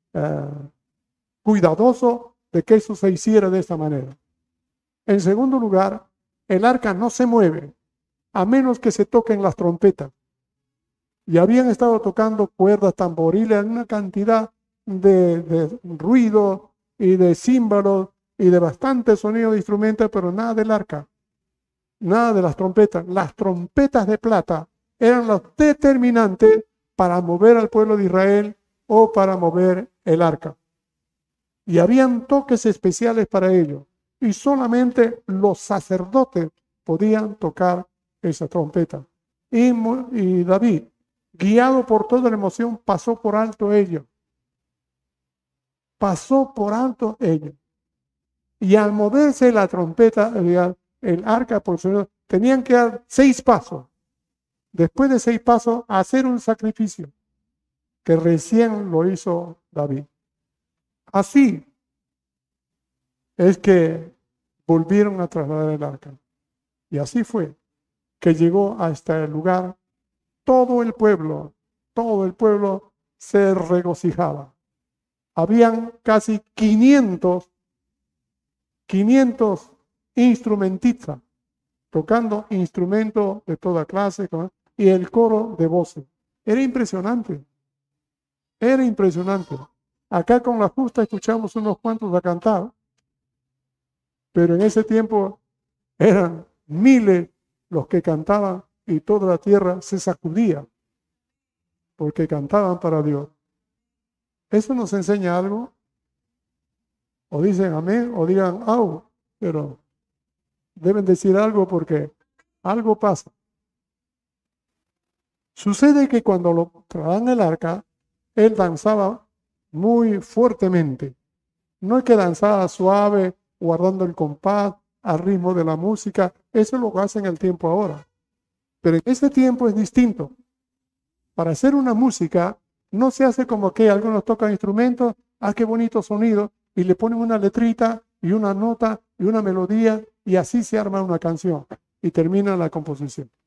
cuidadoso de que eso se hiciera de esta manera. En segundo lugar, el arca no se mueve a menos que se toquen las trompetas. Y habían estado tocando cuerdas, tamboriles, una cantidad de ruido y de címbalos y de bastante sonido de instrumentos, pero nada del arca, nada de las trompetas. Las trompetas de plata eran los determinantes para mover al pueblo de Israel o para mover el arca. Y habían toques especiales para ello. Y solamente los sacerdotes podían tocar esa trompeta. Y David, guiado por toda la emoción, pasó por alto ello. Pasó por alto ello. Y al moverse la trompeta, el arca por su tenían que dar 6 pasos. Después de 6 pasos, hacer un sacrificio, que recién lo hizo David. Así es que volvieron a trasladar el arca. Y así fue que llegó hasta el lugar. Todo el pueblo se regocijaba. Habían casi 500 instrumentistas tocando instrumentos de toda clase y el coro de voces. Era impresionante. Era impresionante. Acá con la justa escuchamos unos cuantos a cantar, pero en ese tiempo eran miles los que cantaban y toda la tierra se sacudía porque cantaban para Dios. ¿Eso nos enseña algo? O dicen amén o digan au, pero deben decir algo porque algo pasa. Sucede que cuando lo traían el arca, él danzaba muy fuertemente. No es que danzaba suave, guardando el compás, al ritmo de la música. Eso lo hace en el tiempo ahora. Pero en ese tiempo es distinto. Para hacer una música, no se hace como que algunos tocan instrumentos, qué bonito sonido, y le ponen una letrita y una nota y una melodía, y así se arma una canción y termina la composición.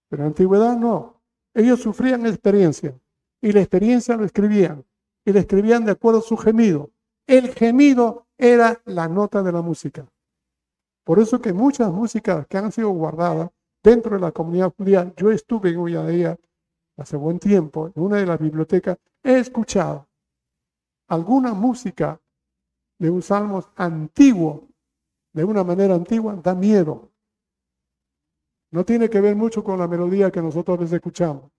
Pero en la antigüedad no. Ellos sufrían experiencia y la experiencia lo escribían y lo escribían de acuerdo a su gemido. El gemido era la nota de la música. Por eso que muchas músicas que han sido guardadas dentro de la comunidad judía, yo estuve en una de ellas hace buen tiempo, en una de las bibliotecas, he escuchado alguna música de un salmo antiguo, de una manera antigua, da miedo. No tiene que ver mucho con la melodía que nosotros a veces escuchamos.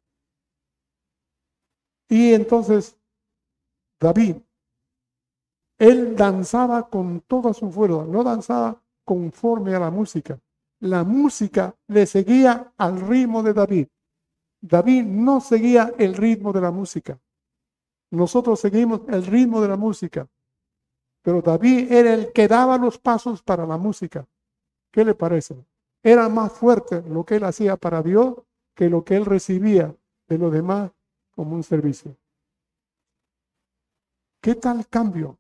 Y entonces, David, él danzaba con toda su fuerza, no danzaba conforme a la música. La música le seguía al ritmo de David. David no seguía el ritmo de la música. Nosotros seguimos el ritmo de la música. Pero David era el que daba los pasos para la música. ¿Qué le parece? Era más fuerte lo que él hacía para Dios que lo que él recibía de los demás como un servicio. ¿Qué tal cambio?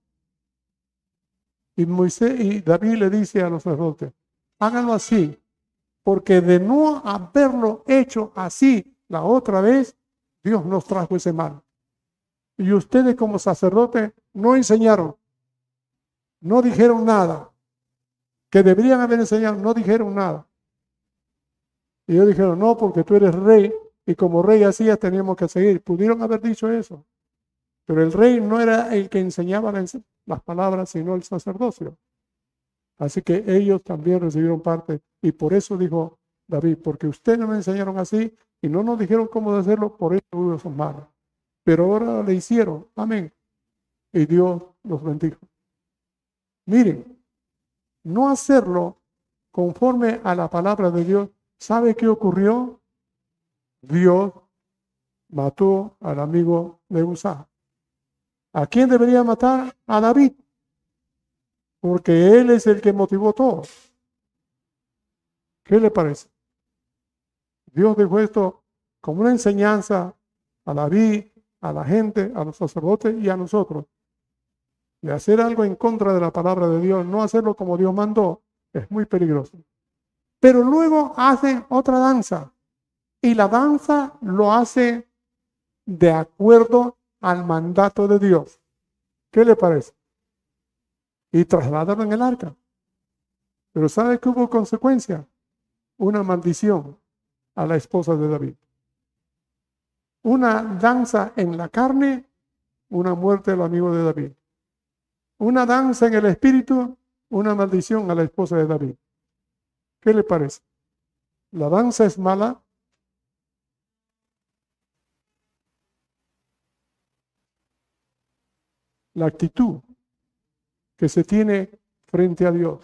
Y David le dice a los sacerdotes, háganlo así, porque de no haberlo hecho así la otra vez, Dios nos trajo ese mal. Y ustedes como sacerdotes no enseñaron, no dijeron nada, que deberían haber enseñado, no dijeron nada. Y ellos dijeron, no, porque tú eres rey, y como rey hacías, teníamos que seguir. Pudieron haber dicho eso. Pero el rey no era el que enseñaba las palabras, sino el sacerdocio. Así que ellos también recibieron parte. Y por eso dijo David, porque ustedes no me enseñaron así y no nos dijeron cómo hacerlo, por eso ellos son malos. Pero ahora le hicieron. Amén. Y Dios los bendijo. Miren, no hacerlo conforme a la palabra de Dios. ¿Sabe qué ocurrió? Dios mató al amigo de Uzá. ¿A quién debería matar? A David. Porque él es el que motivó todo. ¿Qué le parece? Dios dejó esto como una enseñanza a David, a la gente, a los sacerdotes y a nosotros. De hacer algo en contra de la palabra de Dios, no hacerlo como Dios mandó, es muy peligroso. Pero luego hacen otra danza. Y la danza lo hace de acuerdo al mandato de Dios. ¿Qué le parece? Y trasladaron en el arca. Pero ¿sabe qué hubo consecuencia? Una maldición a la esposa de David. Una danza en la carne, una muerte del amigo de David. Una danza en el espíritu, una maldición a la esposa de David. ¿Qué le parece? ¿La danza es mala? La actitud que se tiene frente a Dios.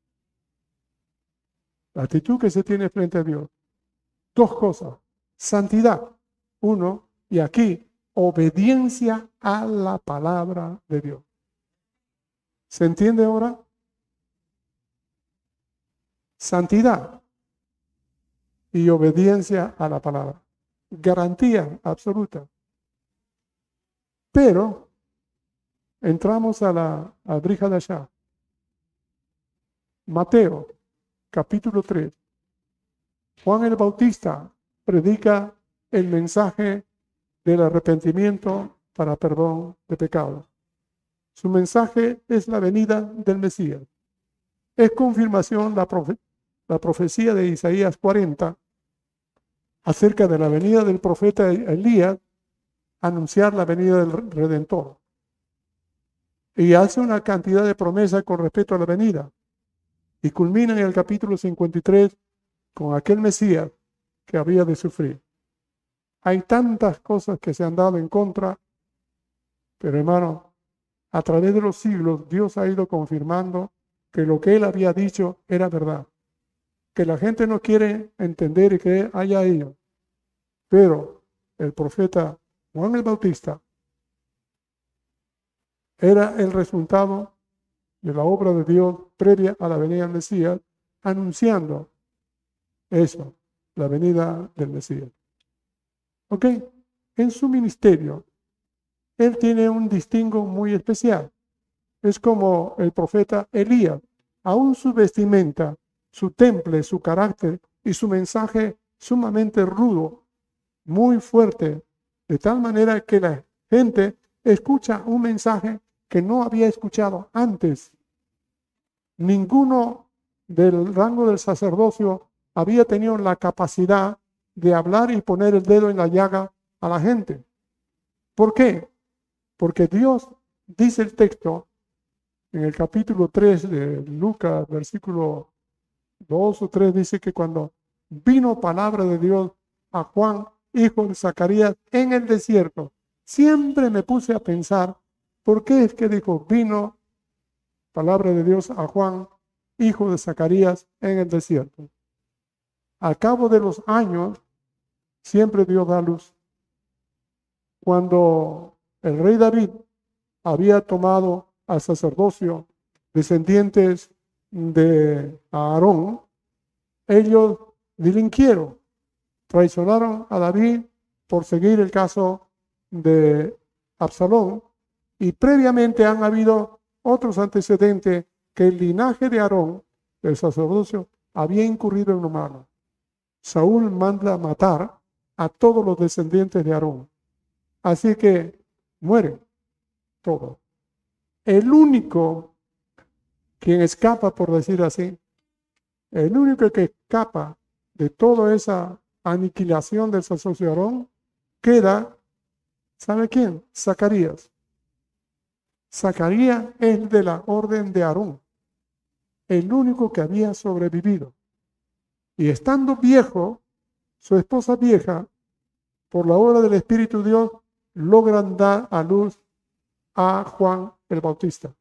La actitud que se tiene frente a Dios. Dos cosas. Santidad, uno, y aquí, obediencia a la palabra de Dios. ¿Se entiende ahora? Santidad y obediencia a la palabra. Garantía absoluta. Pero entramos a la Brija de allá. Mateo, capítulo 3. Juan el Bautista predica el mensaje del arrepentimiento para perdón de pecados. Su mensaje es la venida del Mesías. Es confirmación la profecía de Isaías 40 acerca de la venida del profeta Elías, anunciar la venida del Redentor. Y hace una cantidad de promesas con respecto a la venida. Y culmina en el capítulo 53 con aquel Mesías que había de sufrir. Hay tantas cosas que se han dado en contra, pero hermano, a través de los siglos Dios ha ido confirmando que lo que Él había dicho era verdad. Que la gente no quiere entender y creer allá ellos. Pero el profeta Juan el Bautista era el resultado de la obra de Dios previa a la venida del Mesías, anunciando eso, la venida del Mesías. ¿Ok? En su ministerio, él tiene un distingo muy especial. Es como el profeta Elías. Aún su vestimenta, su temple, su carácter y su mensaje sumamente rudo, muy fuerte, de tal manera que la gente escucha un mensaje que no había escuchado antes. Ninguno del rango del sacerdocio había tenido la capacidad de hablar y poner el dedo en la llaga a la gente. ¿Por qué? Porque Dios, dice el texto, en el capítulo 3 de Lucas, versículo 2 o 3, dice que cuando vino palabra de Dios a Juan, hijo de Zacarías, en el desierto, siempre me puse a pensar, ¿por qué es que dijo, vino palabra de Dios a Juan, hijo de Zacarías, en el desierto? Al cabo de los años, siempre Dios da luz. Cuando el rey David había tomado al sacerdocio, descendientes de Aarón, ellos delinquieron, traicionaron a David por seguir el caso de Absalón, y previamente han habido otros antecedentes que el linaje de Aarón, el sacerdocio, había incurrido en lo malo. Saúl manda matar a todos los descendientes de Aarón. Así que mueren todos. El único quien escapa, por decir así, el único que escapa de toda esa aniquilación del sacerdocio de Aarón, queda, ¿sabe quién? Zacarías. Zacarías es de la orden de Aarón, el único que había sobrevivido. Y estando viejo, su esposa vieja, por la obra del Espíritu de Dios, logran dar a luz a Juan el Bautista.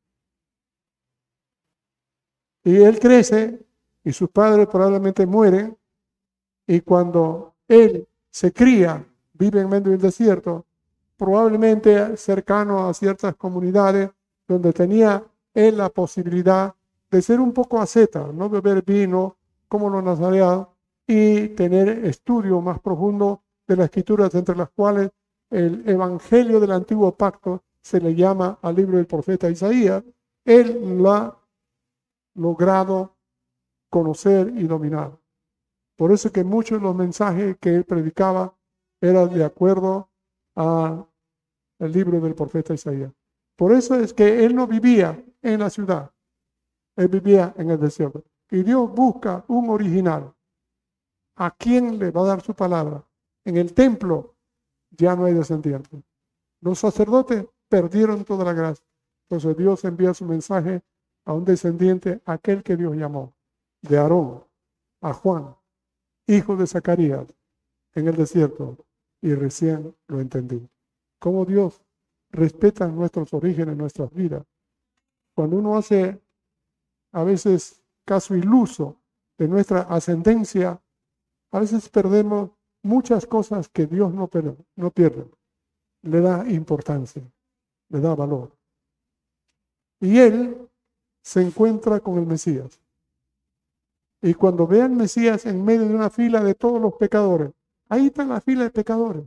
Y él crece y sus padres probablemente mueren, y cuando él se cría, vive en medio del desierto, probablemente cercano a ciertas comunidades donde tenía él la posibilidad de ser un poco asceta, no beber vino como los nazareanos y tener estudio más profundo de las escrituras, entre las cuales el Evangelio del Antiguo Pacto se le llama al libro del profeta Isaías. Él lo ha logrado conocer y dominar. Por eso que muchos de los mensajes que él predicaba eran de acuerdo al libro del profeta Isaías. Por eso es que él no vivía en la ciudad, él vivía en el desierto. Y Dios busca un original. ¿A quién le va a dar su palabra? En el templo ya no hay descendientes. Los sacerdotes perdieron toda la gracia. Entonces Dios envía su mensaje a un descendiente, aquel que Dios llamó, de Aarón, a Juan, hijo de Zacarías, en el desierto. Y recién lo entendí. Cómo Dios respeta nuestros orígenes, nuestras vidas. Cuando uno hace a veces caso iluso de nuestra ascendencia, a veces perdemos muchas cosas que Dios no pierde. Le da importancia, le da valor. Y él se encuentra con el Mesías. Y cuando ve al Mesías en medio de una fila de todos los pecadores, ahí está la fila de pecadores.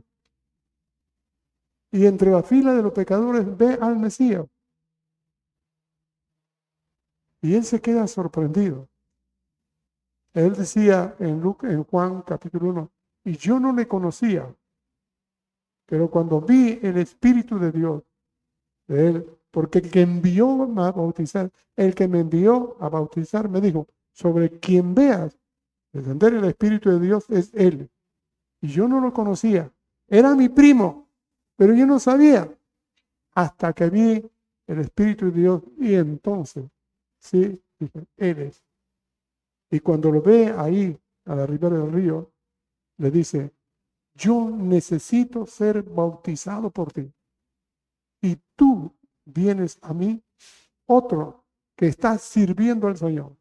Y entre la fila de los pecadores ve al Mesías. Y él se queda sorprendido. Él decía en Juan capítulo 1, y yo no le conocía, pero cuando vi el Espíritu de Dios, de él, porque el que envió a bautizar, el que me envió a bautizar, me dijo, sobre quien veas descender el Espíritu de Dios es él. Y yo no lo conocía. Era mi primo, pero yo no sabía. Hasta que vi el Espíritu de Dios y entonces, sí, dije, él es. Y cuando lo ve ahí, a la ribera del río, le dice, yo necesito ser bautizado por ti. Y tú vienes a mí, otro que está sirviendo al Señor.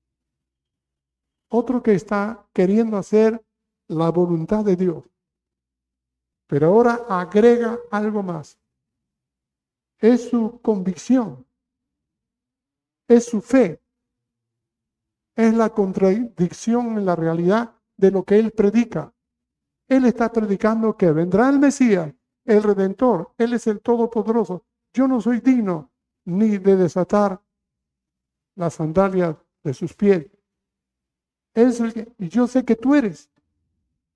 Otro que está queriendo hacer la voluntad de Dios. Pero ahora agrega algo más. Es su convicción. Es su fe. Es la contradicción en la realidad de lo que él predica. Él está predicando que vendrá el Mesías, el Redentor. Él es el Todopoderoso. Yo no soy digno ni de desatar las sandalias de sus pies. Es el que, y yo sé que tú eres.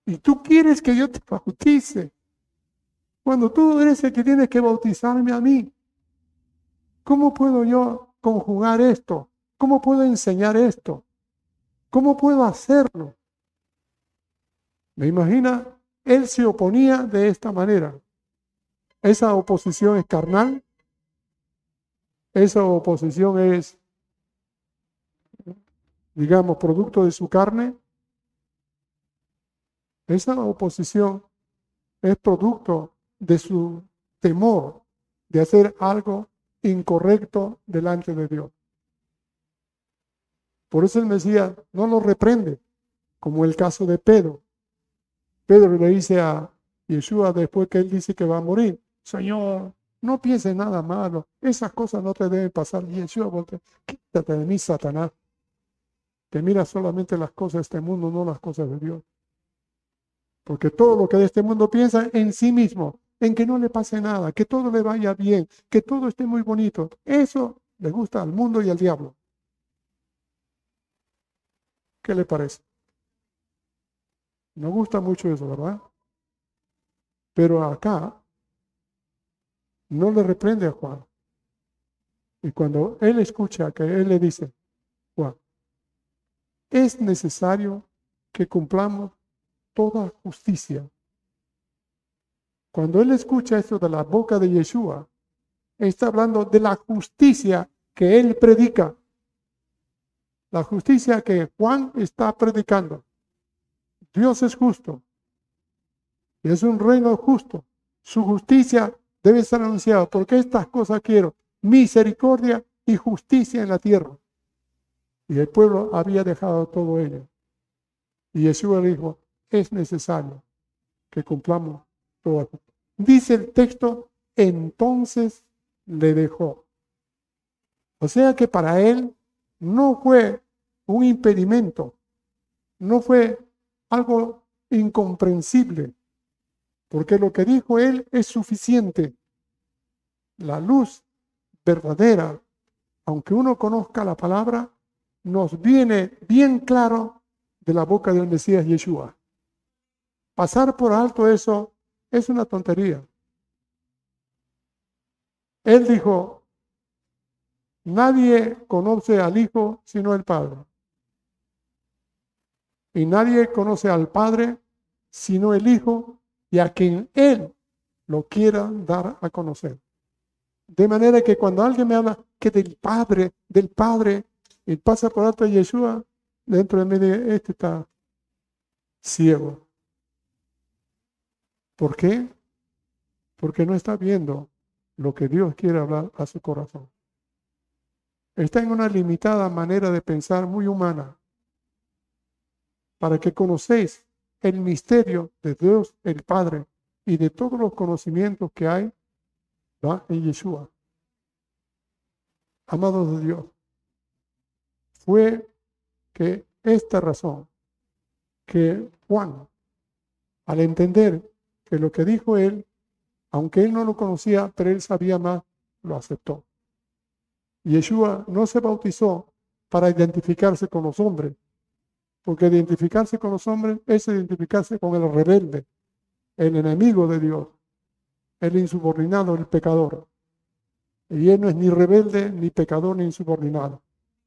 Y tú quieres que yo te bautice, cuando tú eres el que tienes que bautizarme a mí. ¿Cómo puedo yo conjugar esto? ¿Cómo puedo enseñar esto? ¿Cómo puedo hacerlo? Me imagina, él se oponía de esta manera. Esa oposición es carnal, esa oposición es, digamos, producto de su carne, esa oposición es producto de su temor de hacer algo incorrecto delante de Dios. Por eso el Mesías no lo reprende, como el caso de Pedro. Pedro le dice a Yeshua después que él dice que va a morir: Señor, no pienses nada malo, esas cosas no te deben pasar. Y Yeshua voltea: quítate de mí, Satanás, que mira solamente las cosas de este mundo, no las cosas de Dios. Porque todo lo que de este mundo piensa en sí mismo, en que no le pase nada, que todo le vaya bien, que todo esté muy bonito, eso le gusta al mundo y al diablo. ¿Qué le parece? Nos gusta mucho eso, ¿verdad? Pero acá no le reprende a Juan. Y cuando él escucha que él le dice: Juan, es necesario que cumplamos toda justicia. Cuando él escucha esto de la boca de Yeshua, está hablando de la justicia que él predica. La justicia que Juan está predicando. Dios es justo. Y es un reino justo. Su justicia debe ser anunciada, porque estas cosas quiero: misericordia y justicia en la tierra. Y el pueblo había dejado todo ello. Y Jesús le dijo: es necesario que cumplamos todo esto. Dice el texto: entonces le dejó. O sea que para él no fue un impedimento, no fue algo incomprensible, porque lo que dijo él es suficiente. La luz verdadera, aunque uno conozca la palabra, nos viene bien claro de la boca del Mesías Yeshua. Pasar por alto eso es una tontería. Él dijo: nadie conoce al Hijo sino el Padre. Y nadie conoce al Padre sino el Hijo, y a quien Él lo quiera dar a conocer. De manera que cuando alguien me habla que del Padre, y pasa por alto de Yeshua, dentro de mí dice: este está ciego. ¿Por qué? Porque no está viendo lo que Dios quiere hablar a su corazón. Está en una limitada manera de pensar muy humana. Para que conocéis el misterio de Dios el Padre y de todos los conocimientos que hay, ¿va?, en Yeshua. Amados de Dios, fue que esta razón, que Juan, al entender que lo que dijo él, aunque él no lo conocía, pero él sabía más, lo aceptó. Yeshua no se bautizó para identificarse con los hombres, porque identificarse con los hombres es identificarse con el rebelde, el enemigo de Dios, el insubordinado, el pecador. Y él no es ni rebelde, ni pecador, ni insubordinado.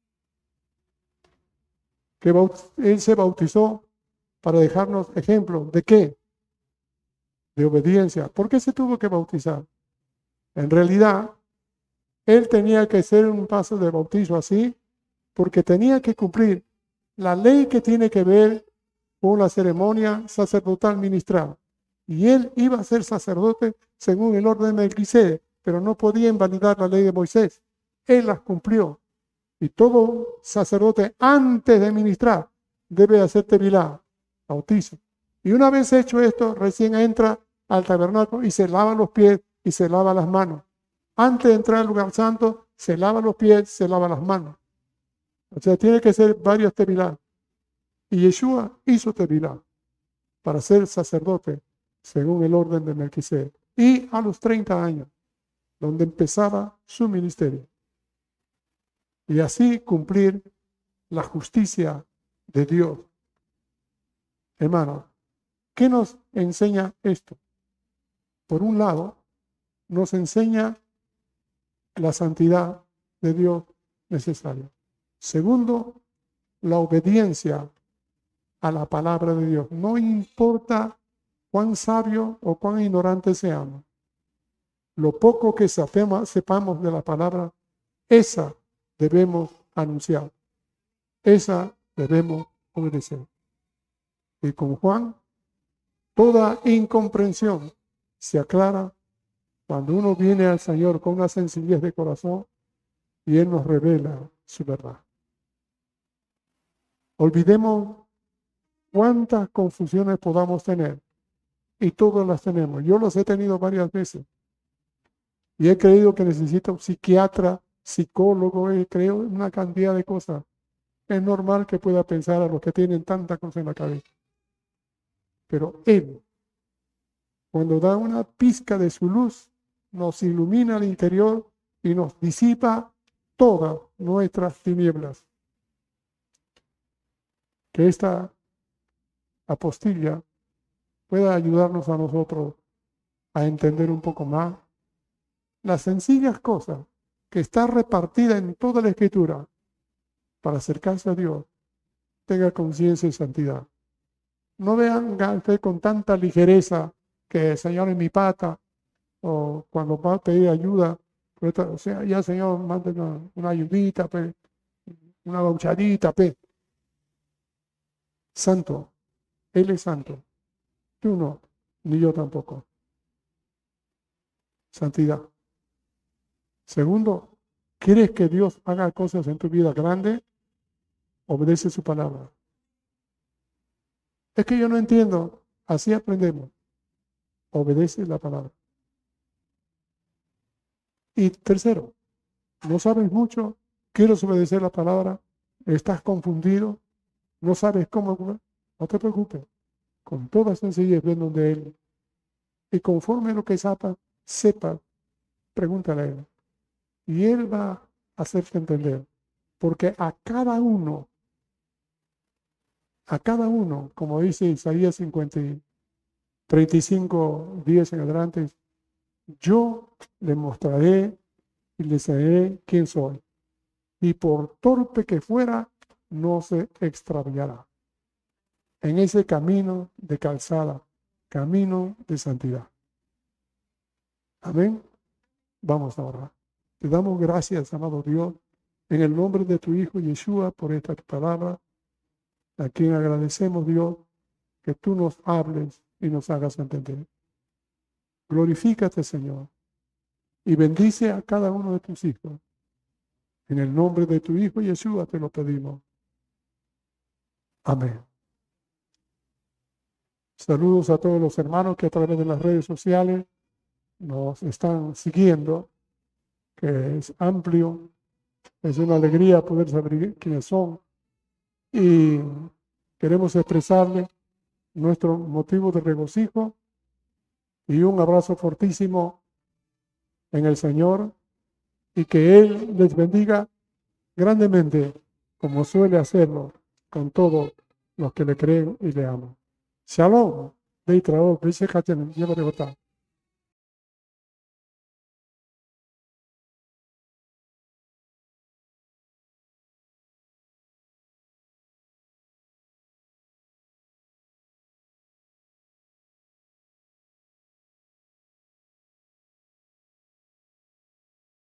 Él se bautizó para dejarnos ejemplo de qué, de obediencia. ¿Por qué se tuvo que bautizar? En realidad, él tenía que hacer un paso de bautizo así, porque tenía que cumplir la ley que tiene que ver con la ceremonia sacerdotal ministral. Y él iba a ser sacerdote según el orden de Melquisedec, pero no podía invalidar la ley de Moisés. Él las cumplió. Y todo sacerdote, antes de ministrar, debe hacer tevilá, bautizo. Y una vez hecho esto, recién entra al tabernáculo y se lava los pies y se lava las manos. Antes de entrar al lugar santo, se lava los pies, se lava las manos. O sea, tiene que ser varios tevilá. Y Yeshua hizo tevilá para ser sacerdote según el orden de Melquisedec. Y a los 30 años, donde empezaba su ministerio. Y así cumplir la justicia de Dios. Hermano, ¿Qué nos enseña esto? Por un lado, nos enseña la santidad de Dios necesaria. Segundo, la obediencia a la palabra de Dios. No importa cuán sabio o cuán ignorante seamos. Lo poco que sepamos de la palabra, esa debemos anunciar. Esa debemos obedecer. Y con Juan, toda incomprensión se aclara cuando uno viene al Señor con una sencillez de corazón y Él nos revela su verdad. Olvidemos cuántas confusiones podamos tener, y todas las tenemos. Yo las he tenido varias veces y he creído que necesito un psiquiatra, psicólogo, creo una cantidad de cosas. Es normal que pueda pensar a los que tienen tanta cosa en la cabeza. Pero Él, cuando da una pizca de su luz, nos ilumina al interior y nos disipa todas nuestras tinieblas. Que esta apostilla pueda ayudarnos a nosotros a entender un poco más las sencillas cosas que está repartida en toda la Escritura para acercarse a Dios, tenga conciencia y santidad. No vean la fe con tanta ligereza que Señor es mi pata, o cuando va a pedir ayuda, o sea, ya Señor manda una ayudita, pues, una gauchadita, pues. Santo, Él es santo, tú no, ni yo tampoco. Santidad. Segundo, ¿quieres que Dios haga cosas en tu vida grandes? Obedece su palabra. Es que yo no entiendo. Así aprendemos. Obedece la palabra. Y tercero, no sabes mucho, quieres obedecer la palabra, estás confundido, no sabes cómo, no te preocupes. Con toda sencillez ven donde Él. Y conforme a lo que sepa, pregúntale a Él. Y Él va a hacerte entender. Porque a cada uno, como dice Isaías 35, 10 en adelante, yo le mostraré y le enseñaré quién soy. Y por torpe que fuera, no se extraviará. En ese camino de calzada, camino de santidad. Amén. Vamos a orar. Te damos gracias, amado Dios, en el nombre de tu Hijo Yeshua, por esta palabra, a quien agradecemos, Dios, que tú nos hables y nos hagas entender. Glorifícate, Señor, y bendice a cada uno de tus hijos. En el nombre de tu Hijo Yeshua te lo pedimos. Amén. Saludos a todos los hermanos que a través de las redes sociales nos están siguiendo, que es amplio. Es una alegría poder saber quiénes son. Y queremos expresarles nuestro motivo de regocijo y un abrazo fortísimo en el Señor, y que Él les bendiga grandemente, como suele hacerlo con todos los que le creen y le aman. Shalom, Beit Raot, Beit Shechatem, Yevarevotam.